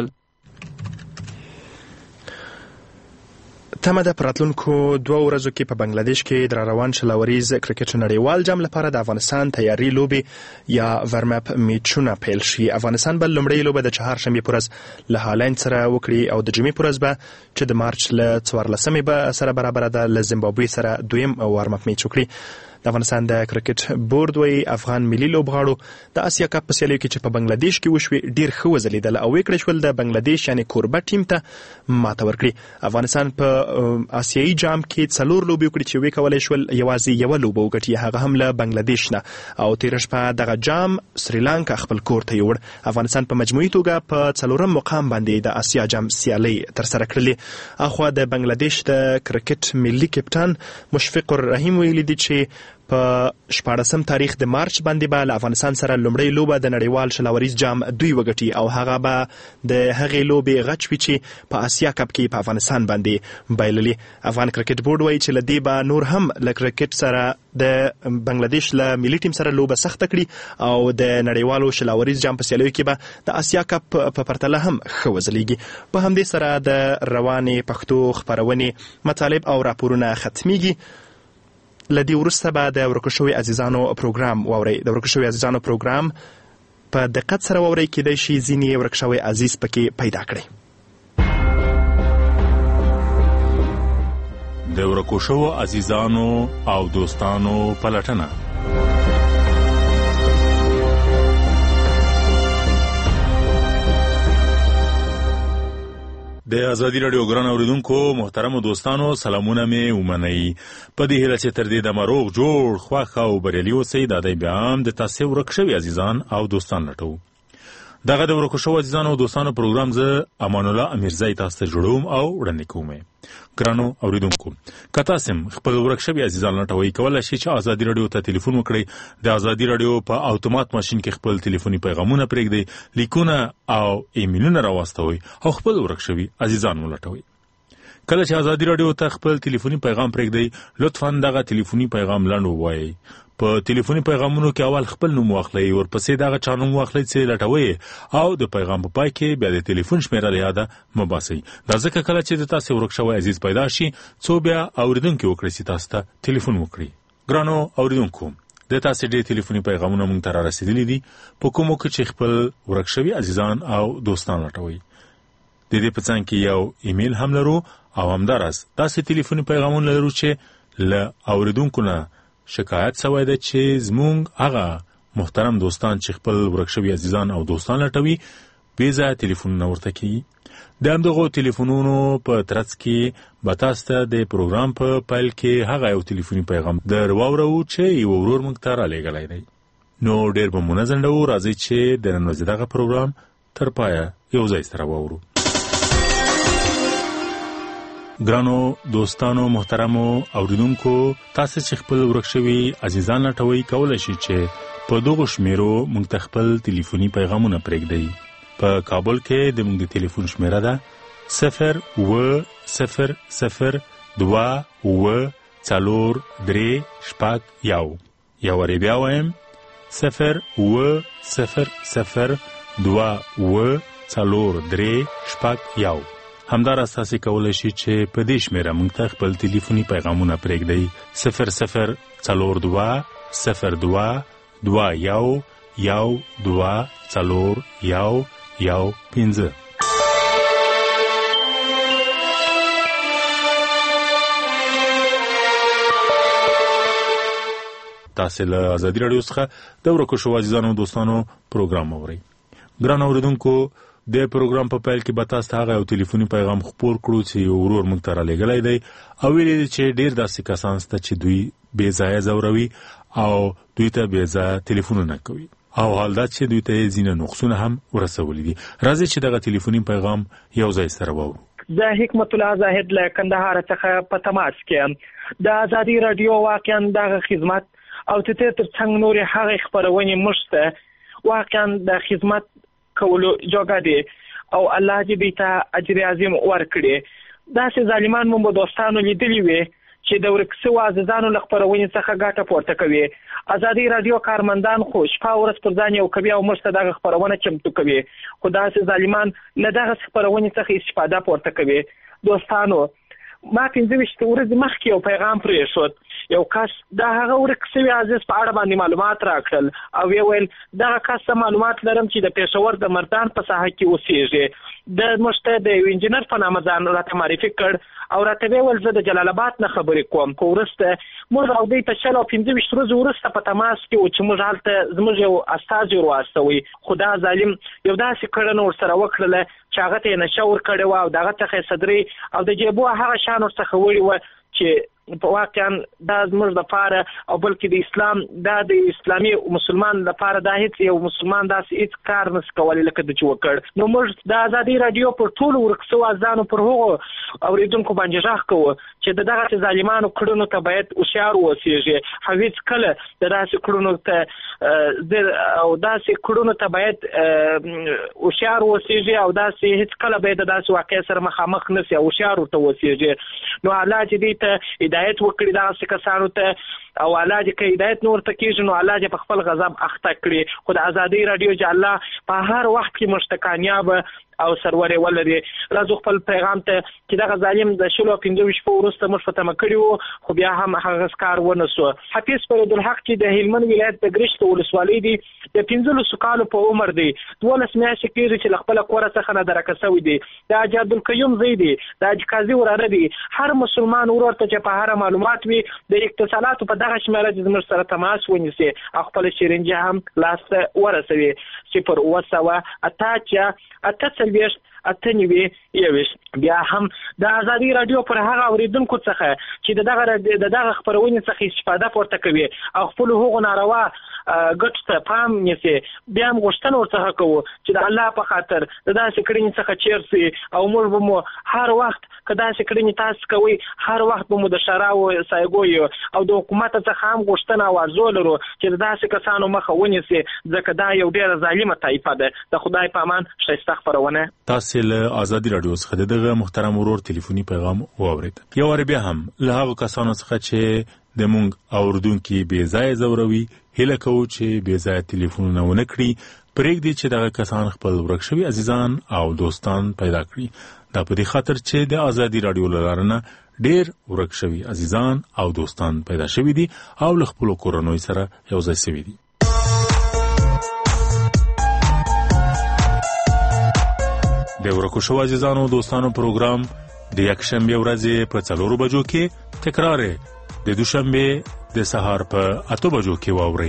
تمه ده په راتلونکو 2 ورځو کې په بنگلاديش کې د روان شلوریز کرکټ نړیوال جام لپاره د افغانستان تیاری لوبې یا ورماپ میچونه پیل شي. افغانستان به لومړی لوبه د چهارشنبې پر ورځ له هالند سره وکړي او د جمعې پر ورځ به چې د مارچ له 14مې به سره برابر ده له زیمبابوې سره دویم ورماپ میچ وکړي. د افغانستان د کرکټ بورډ وایي افغان ملي لوبغاړو د آسیا کپ په سیالیو کې چې په بنگلاديش کې وشوي ډیر ښه وځلیدل او وکړی شول د بنگلاديش یعنی کوربه ټیم ته ماته ورکړي. افغانستان په آسیایي جام کې 4 لوبې وکړي چې وکولای شول یوازې یو لوبه وګټي، هغه هم له بنگلاديش نه، او تیر شپه دغه جام سریلانکا خپل کور ته یوړ. افغانستان په مجموعي توګه په 4م مقام باندې د آسیا جام سیالي تر سره کړلې. اخوا د بنگلاديش د کرکټ ملي کپټان مشفق الرحیم ویلي دي چې په 14 تاریخ د مارچ باندې به له افغانستان سره لومړی لوبه د نړیوال شلوریز جام دوی وګټي او هغه به د هغې لوبې غچ وي چې په آسیا کپ کې په افغانستان باندې بایللي. افغان کرکټ بورډ وایي چې له دې به نور هم له کرکټ سره د بنگلاديش له ملي ټیم سره لوبه سخته کړي او د نړیوالو شلوریز جام په سیالیو کې به د آسیا کپ په پرتله هم ښه وځلیږي. په همدې سره د روانې پښتو خپرونې مطالب او راپورونه ختمیږي. لدی ورسته به د ورکو شوي عزیزانو پروګرام واورئ. د ورکو شوي عزیزانو پروګرام په دقت سره واورئ، کېدای شي ځینې ورک شوی عزیز پکې پیدا کړئ. د ورکو شوو عزیزانو او دوستانو پلټنه. د ازادي رادیو ګران اوریدونکو محترم دوستانو سلامونه مې ومنئ په دې هیله چې تر دې د مروغ جوړ خوښ او بریالي اوسئ دا دی بیا هم د تاسو ورک شوي عزیزان او دوستان لټو دغه د ورکو شوو عزیزانو او دوستانو پروګرام زه امان الله امیرزی تاسو ته جوړوم او وړاندې کوم ګرانو اوریدونکو که تاسو خپل ورک شوي عزیزان لټوئ کولی شئ چې ازادي رادیو ته ټلیفون وکړئ د ازادي رادیو په اتومات ماشین کې خپل ټلیفوني پیغامونه پرېږدئ لیکونه او ایمیلونه راواستوئ او خپل ورک شوي عزیزان ولټوئ کله چې ازادي رادیو ته خپل ټلیفوني پیغام پرېږدئ لطفا دغه ټلیفوني پیغام لنډ ووایئ په ټلیفوني پیغامونو کې اول خپل نوم واخلئ ورپسې دغه چا نوم واخلئ چې لټوئ او د پیغام په پای کې بیا د ټلیفون شمیره له یاده مه باسئ دا ځکه کله چې د تاسو ورک شوی عزیز پیدا شي څو بیا اورېدونکي وکړي چې تاسو ته ټلیفون وکړي ګرانو اوریدونکو د تاسو ډېر ټلیفوني پیغامونه موږ ته رارسېدلي دي په کومو کې چې خپل ورک شوي عزیزان او دوستان لټوئ د دې په څنګ کې یو ایمیل هم لرو او همداراز داسې ټلیفوني پیغامونه لرو چې له اوریدونکو نه شکایت شوی ده چې زموږ هغه محترم دوستان چې خپل ورک شوي عزیزان او دوستان لټوي بې ځایه ټلیفونونه ورته کېږي د همدغو ټلیفونونو په ترڅ کې به تاسو ته د پروګرام په پیل کې هغه یو ټلیفوني پیغام در واورو چې یو ورور موږ ته رالیږلی دی نو ډېر به مو نه ځنډوو راځئ چې د نن ورځې دغه پروګرام تر پایه یو ځای سره واورو ګرانو دوستانو محترمو اوریدونکو تاسو چې خپل ورک شوي عزیزان لټوئ کولی شئ چې په دغو شمیرو موږ ته خپل ټلیفوني پیغامونه پرېږدئ په کابل کې د موږ د ټلیفون شمیره ده 0800437 یو وارې بیا وایم 0800437 همداراز تاسو کولی شئ چې په دې شمیره موږ ته خپل ټلیفوني پیغامونه پرېږدئ 0022221 تاسو له ازادي رادیو څخه د ورکو شوو عزیزانو دوستانو پروګرام اورئ ګران اوریدونکو د پروګرام په پیل کې به تاسو ته هغه یو ټلیفوني پیغام خپور کړو چې یو ورور موږ ته رالیږلی دی او ویلي دي چې ډېر داسې کسان شته چې دوی بې ځایه ځوروي او دوی ته بې ځایه ټلیفونونه کوي او حال دا چې دوی ته یې ځینې نقصونه هم ورسولي دي راځئ چې دغه ټلیفوني پیغام یو ځای سره واورو زه حکمت الله زاهد له کندهار څخه په تماس کې د ازادي رادیو واقعا دغه خدمت او تر څنګ نورې هغه خپرونې موږ ته واقعا د خدمت کولو جوګه دي او الله دې ته اجر عظیم ورکړي داسې ظالمان مو دوستانو لیدلی وي چې د ورک شوو عزیزانو له خپرونې څخه ګټه پورته کوي ازادي رادیو کارمندان خو شپه ورځ پر ځان یو کوي او موږ ته دغه خپرونه چمتو کوي خو داسې ظالمان له دغه خپرونې څخه استفاده پورته کوي دوستانو ما 15 ورځې مخکې یو پیغام پرېښود یو کس دا هغه ورک شوی عزیز په اړه باندې معلومات راکړل او ویل دا کس معلومات لرم چې د پېښور د مردان په ساحه کې اوسېږي د مشته د انجینر په نامه ځان راته معرفي کړ او راته ویل زه د جلال آباد نه خبرې کوم خو وروسته موږ او دوی په 15 ورځې وروسته په تماس کې و چې موږ هلته زموږ یو استازي ورواستوي خو دا ظالم یو داسې کړنه ورسره وکړله چې هغه ته یې نشه ورکړې وه او د هغه څخه یې صدرې او د جیبو هغه شیان ورڅخه وړي وه چې په واقعا دا زموږ دپاره او بلکې د اسلام دا د اسلامي مسلمان دپاره دا هیڅ یو مسلمان داسې هیڅ کار نشي کولی لکه د چې وکړ نو موږ د ازادي رادیو پر ټولو ورک شوو عزیزانو پر هغو اورېدونکو باندې غږ کوو چې د دغسې ظالمانو کړنو ته باید هوښیار واوسېږي او هېڅکله د داسې کړنو ته او داسې کړنو ته باید هوښیار واوسېږي او داسې هېڅکله باید د داسې واقع سره مخامخ نشي او هوښیار ورته واوسېږي نو الله چې دې ته هدایت وکړي دغسې کسانو ته او الله دې که هدایت نه ورته کېږي نو الله دې په خپل غضب اخته کړي خو د ازادۍ راډیو چې الله په هر وخت کې موږ ته کامیابه او سرورې ولري راځو خپل پیغام ته چې دغه ظالم د 15 شپو وروسته موږ په تمه کړي وو خو بیا هم هغه کار ونه سو حفیظ فریدالحق چې د هلمند ولایت د ګرشت ولسوالۍ دی د 15 کالو په عمر دی 12 میاشتې کېږي چې له خپله کوره څخه نه درکه سوی دی د حاجي عبدالقیوم زوی دی د حاجي قاضي وراره دی هر مسلمان ورور ته چې په هر معلومات وي د اتصالاتو په دغه شمېره چې زموږ سره تماس ونیسي او خپله شیرینجه هم لاسته ورسوي 0 9 8 8 40 28 بیا هم د ازادي رادیو پر هغه اوریدونکو څخه چې دغه خبرونه څخه استفاده پورته کوي او خپل حقوق ناروا ګټ ته پام نیسي بیا هم غوښتنه ورڅخه کوو چې د الله په خاطر د داسې کړنې څخه چیرسي او موږ به مو هر وخت که داسې کړنې تاسو کوئ هر وخت به مو د شراو سایګوي او د حکومت څخه هم غوښتنه او ارزو لرو چې د داسې کسانو مخه ونیسي ځکه دا یو ډېره ظالمه طایفه ده. د خدای په امان ښایسته خپرونه. تاسو له ازادي رادیو څخه دغه محترم ورور ټلیفوني پیغام واورید. یو ور بیا هم له هغه کسانو څخه چې د مونږ اوردونکو بې ځای زوروي هله کوو چې بې ځای ټلیفونونه ونه کړي پرېږدي چې دغه کسان خپل ورک شوي عزیزان او دوستان پیدا کړي. دا په دې خاطر چې د ازادي رادیو لارنه ډېر ورک شوي عزیزان او دوستان پیدا شوي دي او له خپل کورنۍ سره یو ځای شوي دي. د ورکو شوو عزیزانو او دوستانو پروګرام د یکشنبه ورځې په 4 بجو کې تکرار د دوشنبه د سهار په 8 بجو کې واوري.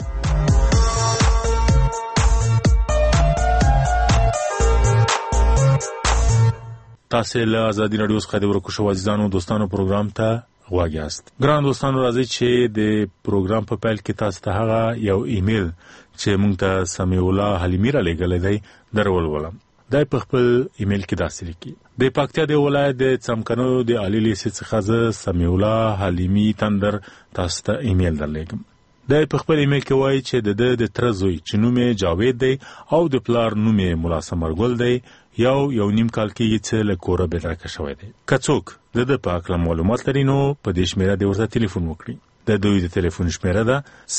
تاسو له ازادي رادیو څخه د ورکو شوو عزیزانو دوستانو پروګرام ته غواړئ یاست. ګران دوستانو راځي چې د پروګرام په پیل کې تاسو ته هغه یو ایمیل چې مونږ ته سمیع الله حلیمی را لګل دی درولولم. دا په خپل ایمیل کې داسې لیکي: د پکتیا د ولایت د څمکنو د عالی لیسې څخه زه سمیع الله حلیمی تندر تاسو ته ایمیل درلېږم. دا په خپل ایمیل کې وایي چې د تر زوی چې نوم یې جاوید دی او د پلار نوم یې مولا سمرګل دی یو نیم کال کې چې له کوره بېرته شوی دی. که څوک د په اړه معلومات لري نو په دې شمیره د ورته ټلیفون وکړي. د دوی د ټلیفون شمیره ده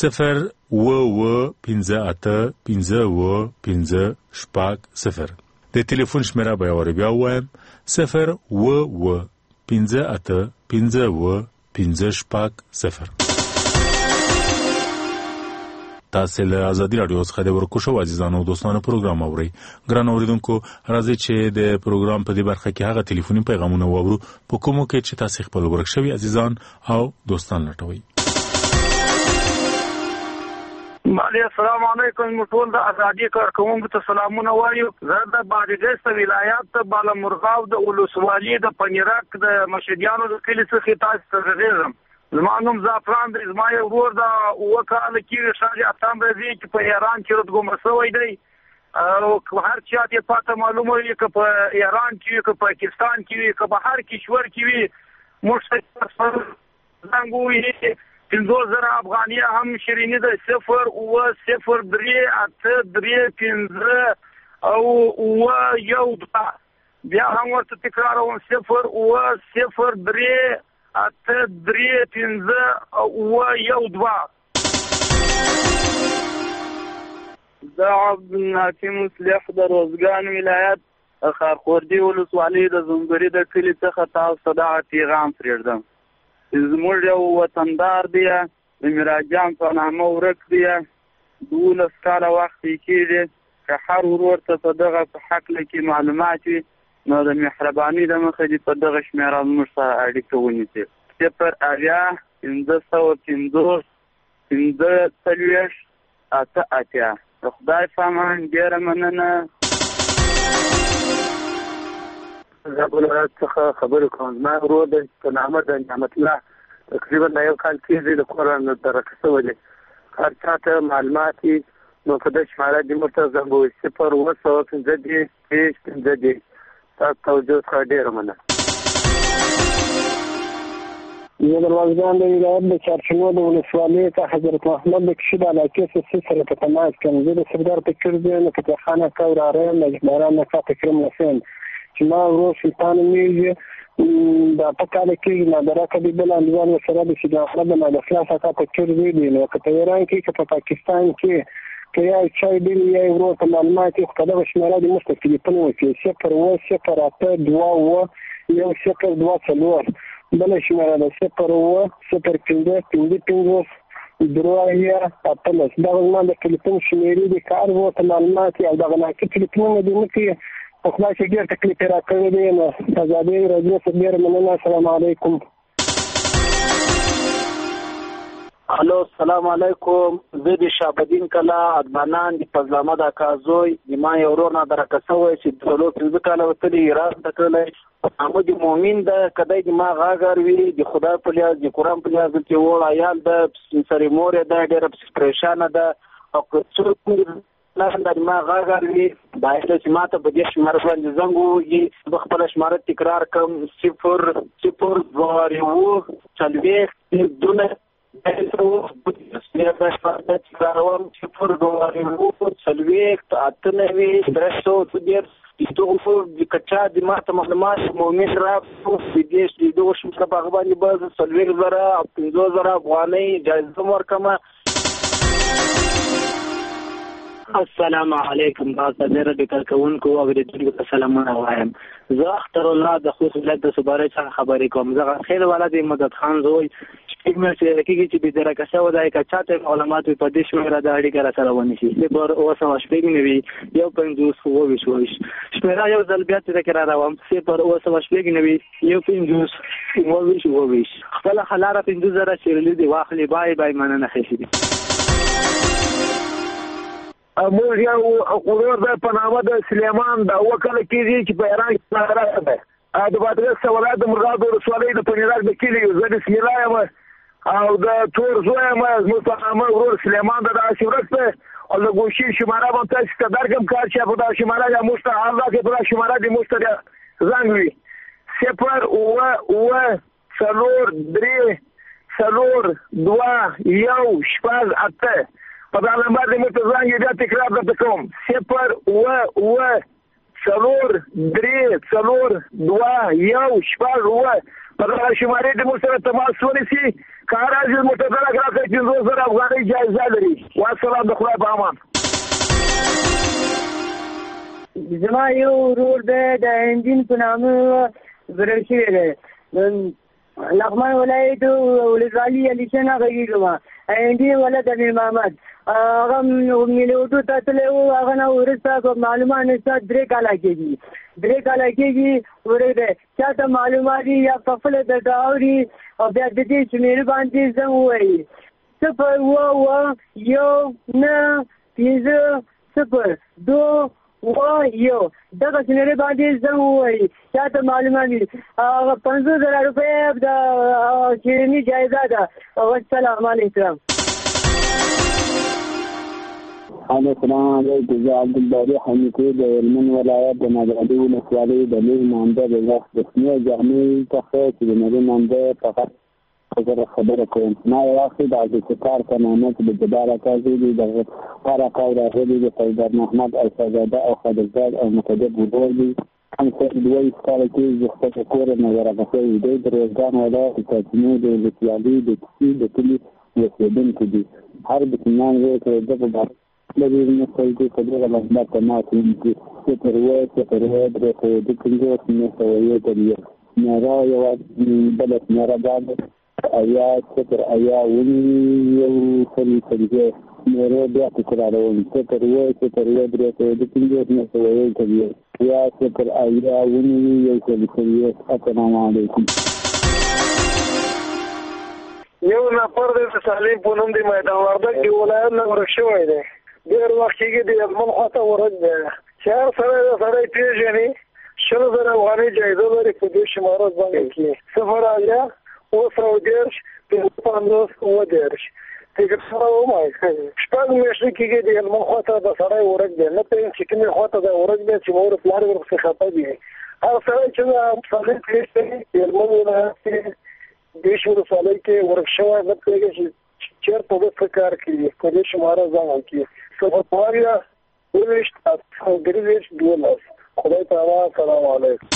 0 د ټلیفون شمیره به بیا وایم 0 تاسو له ازادي رادیو څخه د ورکو شوو عزیزانو دوستانو پروګرام اورئ. ګران اوریدونکو راځي چې د پروګرام په دې برخه کې هغه ټلیفوني پیغامونه واورو په کومو کې چې تاسو خپل ورک شوي عزیزان او دوستان لټوي. السلام علیکم ټول د ازادي کارکونکو ته سلامونه وایو. زه د بادغیس ولایت د بالامرغاو د ولسوالۍ د پنیرک د مشدیانو د کلي څخه تاسو ته راغلم. زما نوم زعفران دی. زما یو ورور د وکاله کې شاجي اتم راځي چې په ایران کې راتګوم سوی دی او هر چا ته پته معلومه وي چې په ایران کې که پاکستان کې که په هر کشور کې وي مشترک څنګه 50,000 افغانیه هم شیرینی ده 0-0-3-8-3-15 او یو بیا هم ورته تکراروم 0-0-3-8-3-15 او یو دا عبد الناصر مصلح د روزګان ولایت خارخوردی ولسوالۍ د زنګری د کلي څخه تاسو ته پیغام پرېږدم. زموږ یو وطندار دی د میراجان په نامه ورک دی 12 کاله وخت کېږي که هر ورور ته په دغه په حق کې معلومات وي نو د مهرباني د مخې دې په دغه شمیره موږ سره اړیکه ونیسي 0-5-5-5-5-8 د خدای په امان ډېره مننه. زه بلارات څخه خبرې کوم. زما ورور د په نامه د نعمت الله تقریبا د یو کال کېږي د کورن درک شوی دی. هر چا ته معلومات نو په دې شماره د مرتضی زنګوي 0-1-5-5-5 تاسو توجه څخه ډېره مننه. زه د روزګان د ولایت د چارچنو د ولسوالۍ ته حضرت محمد د کشي د علاقې سره په تماس کې زه د سردار فکر زین فتحخانه کوراره د جبران نه فکرم نسیم چې ما ورو سلطان میږي دا پکاله کې نه درکه دی بل انځور سره د سیده احمد نه د خلاصه کا فکر دی نو که ایران کې که په پاکستان کې که یا چای دی یا ورو ته معلومات خو دا شمیره د مستقلی په نو کې 0-0-8-2-1 بل شمیره ده 0-0-5-5-5 دروازه اپلس دا زما د ټلیفون شمیرې د کار وو ته معلومات او دا نه کې ټلیفون دې نو کې په خلاص کې ډېر تکلیف راکړی دی نو ازادي رادیو څخه ډېر مننه. السلام علیکم. الو السلام علیکم. زه د شابدین کلا ادمانان د فضل کازوی د ما یو ورور نه درکسوي چې د ټولو 15 کاله وتلی راز تکلې محمد مومن د کدی د ما غاګر وی د خدای په لیاز د قران په لیاز چې وړ عیال د سری مور د ډېر پریشان ده او څو د ما غاګر وی باید چې ماته په دې شمار باندې زنګ وي خپل شمار تکرار کوم 0 2 چلوي دونه کاروم چې پر دوه سلويک اتنوي درسو دیر دغه د کچا د ماته معلومات مومن را په دې د دوه شمس په غواني باز سلويک زره 15000 افغاني جایزه ورکمه. السلام علیکم. تاسو د رادیو کارکونکو او د ټولو سلامونه وایم. زه اختر الله د خصوصیت د صبرې څخه خبرې کوم. زه خیر ولادي مدد خان زوی چې کېږي چې د درکسه ودای کچاته معلومات په دې شوره د اړیکه سره ونی شي. د بر او سم شپږ نیوي یو 50 خو وي شوي. شپږ یو ځل بیا تکرار راوم. چې پر او سم شپږ نیوي یو 50 خو وي. خپل خلاره 15000 شیرلې دی واخلې بای مننه خېشي. موږ یو قرور د پنامه د سلیمان د وکړه کېږي چې په ایران کې ناراضه ده. د بادغیس ولایت د مرغاب ولسوالۍ د پنیراک د کلي زه بسم الله یم او د تور زوی یم. زموږ پنامه ورور سلیمان د داسې ورځ ته او د ګوشي شماره به تاسو ته درکم کار چې په دا شماره یا موږ ته الله کې په دا شماره د موږ ته زنګ وي 0 او 4 3 4 2 1 شپږ اته په دا نمبر د موږ ځان یې بیا تکرار درته کوم 0 او 4 3 4 2 1 شپږ په دا شماره د موږ سره تماس ونیسي. کار راځي موږ ته راکړه چې 5000 افغاني جایزه لري. والسلام د خدای په امان. زما یو ورور د انجین په نامه برشي دی لغمان ولایت ولسوالۍ الیشنه غږیږم انجین ولد امیر محمد هغه مليودو تاتلې او هغه نو ورسته معلومات نشته 3 کاله کېږي ورته چاته معلومات یا خپل د داوري او بیا د دې شمیر باندې زم وایي 0 و یو نه 0 2 و یو دغه شمیر باندې زم وایي چاته معلومات هغه 50000 روپۍ د شیرینی جایزه ده. والسلام علیکم. السلام علیکم. زه عبدالباری حمیدی د هلمند ولایت د نادرعلي ولسوالۍ د لوی نامده د وخت رسمي جامع څخه چې د نوي نامده فقط خبره کوم. ما یو وخت د عبدالستار په نامه چې د جبار اکازي د پارکا راغلي د سردار محمد الفزاده او خالدزاد او مقدم ورور دي هم څه دوی کار کوي چې خپل کور نه ورغسوي دی د روزګان ولایت د تجمع د ولسوالۍ د کسي د کلي اوسېدونکي دي. هر د کینان وی چې د په لري نو خلکو په دغه لږه تماس نیسي. چې تر وایي د کومو نه سوي دی نه را یو بلد نه را باندې ایا څتر ایا ونی یو خلیفه مېره بیا تکراروم. څتر وایي د کومو نه سوي دی یا څتر ایا ونی یو خلیفه. السلام علیکم. یو نفر د سالم په نوم د میدان وردګ دی ولایت نه ورشوي دی. ډېر وخت کې د هلمند خواته ورځ شهر سره پیژني 10000 افغاني جایزه لري. په دې شماره باندې کې 0 ایا او 110 50 او 10 تکرار ومای شپږ میاشتې کې د هلمند خواته د سره ورځ دی. نه په چې کومه خواته د ورځ دی چې مور پلار ورڅخه خپه دي. هر سره چې په دې کې هلمند ولایت د شورو سالي کې ورکشوا د پیګه چیرته د کار کوي. په دې شماره ځان کې سبواریا ولشت او دریش دولس. خدای تعالی سلام علیکم.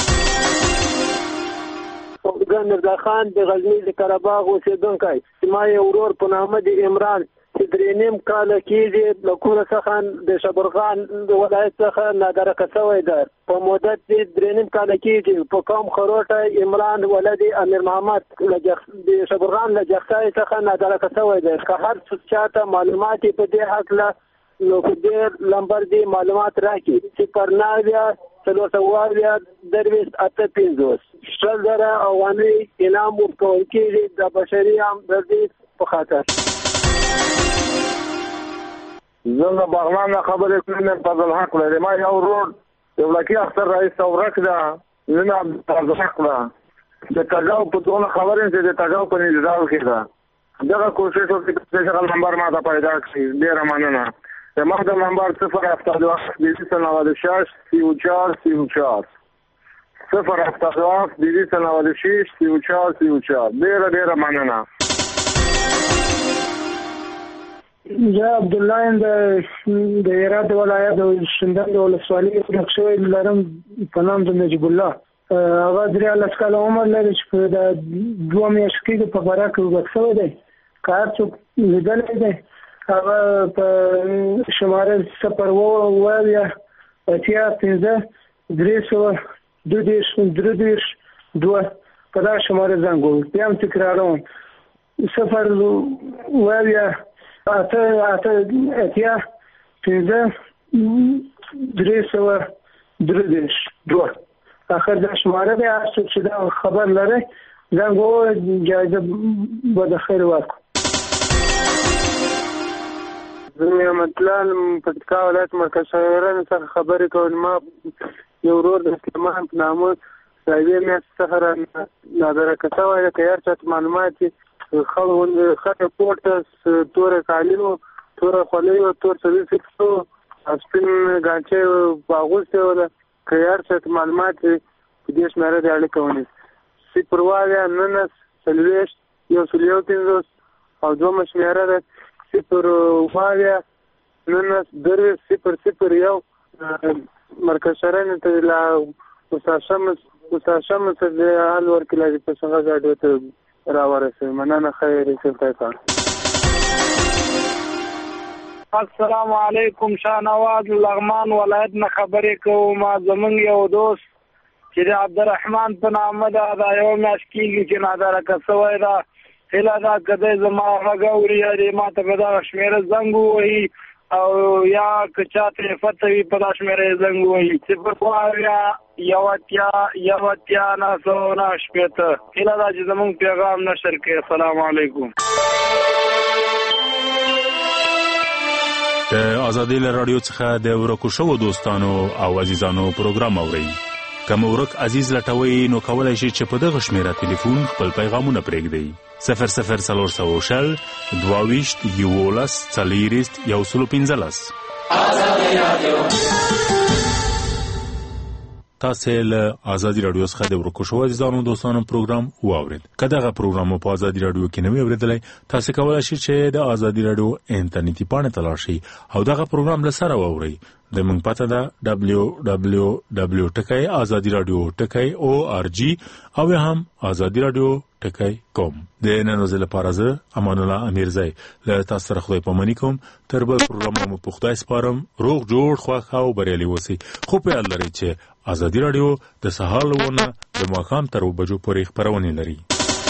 ګان مرزا خان د غزنی د قرهباغ اوسیدونکی ما یو ورور په نامه د عمران چې درېنیم کال کېږي له کوره څخه د شبرغان د ولایت څخه نادرکه شوی ده. په مدت د درېنیم کال کېږي په قوم خروټه عمران ولد امیر محمد د شبرغان له جخصای څخه نادرکه شوی ده. که هر څه چاته معلومات په دې حق نو په دې لمبر دی معلومات راکړي چې پرناویا څلورسوالیا درویش اته 50 شل زره افغاني انعام ورکول کېږي. د بشري همدردي په خاطر زه بغلان خبرې کوم فضل حق لري ما یو روډ یو لکه اختر رئیس اورک دا نه فضل حق دا د تاجاو په ټول خبرې چې د تاجاو په نظام کې دا دغه کوشش وکړي چې څنګه نمبر ما ته پیدا کړي ډیر مننه ما د نمبر 076 ډیر مننه یا عبد الله د هرات ولایت د شندن د ولسوالۍ رخصوي لرم په نام د نجیب الله هغه درې لسکاله عمر لري چې په 2 میاشتې کې په برا کې وکړو دی کار څو لیدل دی هغه په شماره 0 یا اتیا 15 322 په دا شماره زنګ وو بیا هم تکراروم 0 یا اتیا 15 322 اخر دا شماره دی چې دا خبر لري زنګ وو جایزه به د خیر ورکړو زه مطلب پکتیکا ولایت مرکز شهرانو څخه خبرې کوم ما یو ورور د سلیمان په نامه راوی مې څخه نادرکته وایي که هر څه معلومات خطه پورتس تور کالینو تور خلیو تور سویسکسو سپین گانچه باغوسته ولا که هر څه معلومات دې شماره دی اړیکه ونی سپروالیا ننس سلويش یو سلیو تینځوس او دوه شماره ده 0 ننس 0 یو مرکز شهرانو ته لا مستشمس د حل ورکړي په څنګه غاډو ته راورسې مننه خیر څه السلام علیکم شاهنواز لغمان ولایت نه خبرې کوم زمونږ یو دوست چې عبدالرحمن په نامه دا یو میاشت کېږي چې نادرکه شوی دا هله دا کده زما غوړی دی ما ته دا شمیره زنګ وهي او یا کچاته فتوی په دا شمیره زنګ وهي چې په خوایا یواتیا ناسونه شپته هله دا چې زموږ پیغام نشر کړي السلام علیکم د ازادي رادیو څخه د ورکو شو دوستانو او عزیزانو پروګرام اوري کوم ورک عزیز لټوي نو کولای شي چې په دغه شمیره ټلیفون خپل پیغامونه پرېږدي 00300 22 یولس 40 115 ازادي رادیو تاسو له ازادي رادیو څخه د ورکو شو عزیزانو دوستانو پروګرام واورید کداغه پروګرام په ازادي رادیو کې نوې اوریدلای تاسو کولای شئ چې د ازادي رادیو انټرنیټي پاڼه تلل شي او دغه پروګرام له سره واورئ د موږ پته ده www.azadiradio.org او هم azadiradio.com د نن ورځې لپاره زه امان الله امیرزی له تاسو سره خدای پاماني کوم تر بل پروګرام مو په خدای سپارم روغ جوړ خوښ او بریالي اوسئ خو په یاد لرئ چې ازادي رادیو د سهار لونه د ماښام تر 2 بجو پورې خبرونه لري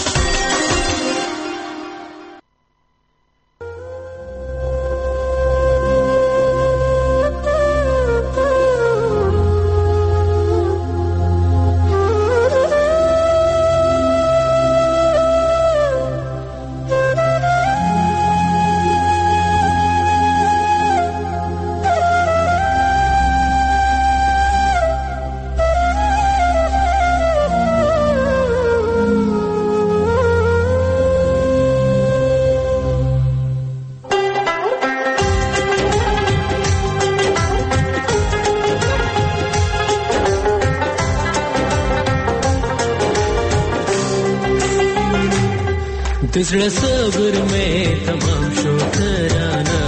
तिसरा सबर में तमाम शो तराना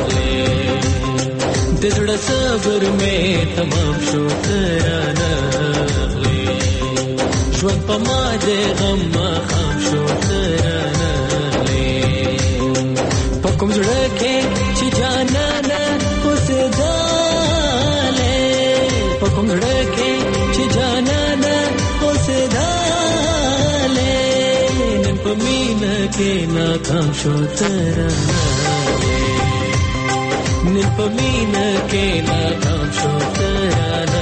तिसरा सबर में तमाम शो तराना श्वन पमाजे गम खाम शो तराना पकुम जुड़के छिजाना ना उसे दाले पकुम जुड़के छिजाना ना उसे दाले मीना के नाकाम शो तराना निपमीना के नाकाम शो तराना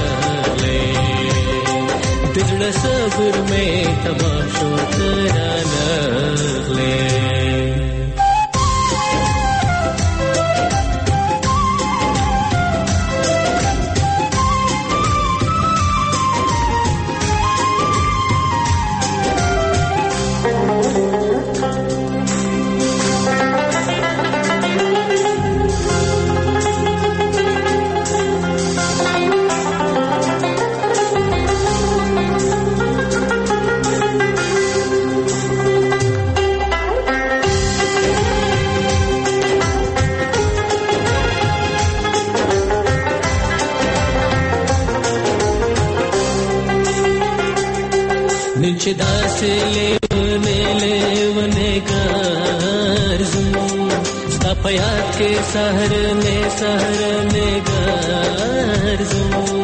दिजड़ा सब्र में तमाम शो तराना نن چې داسې لیونې ګرځم ستا په یاد کې سهر مې ګرځم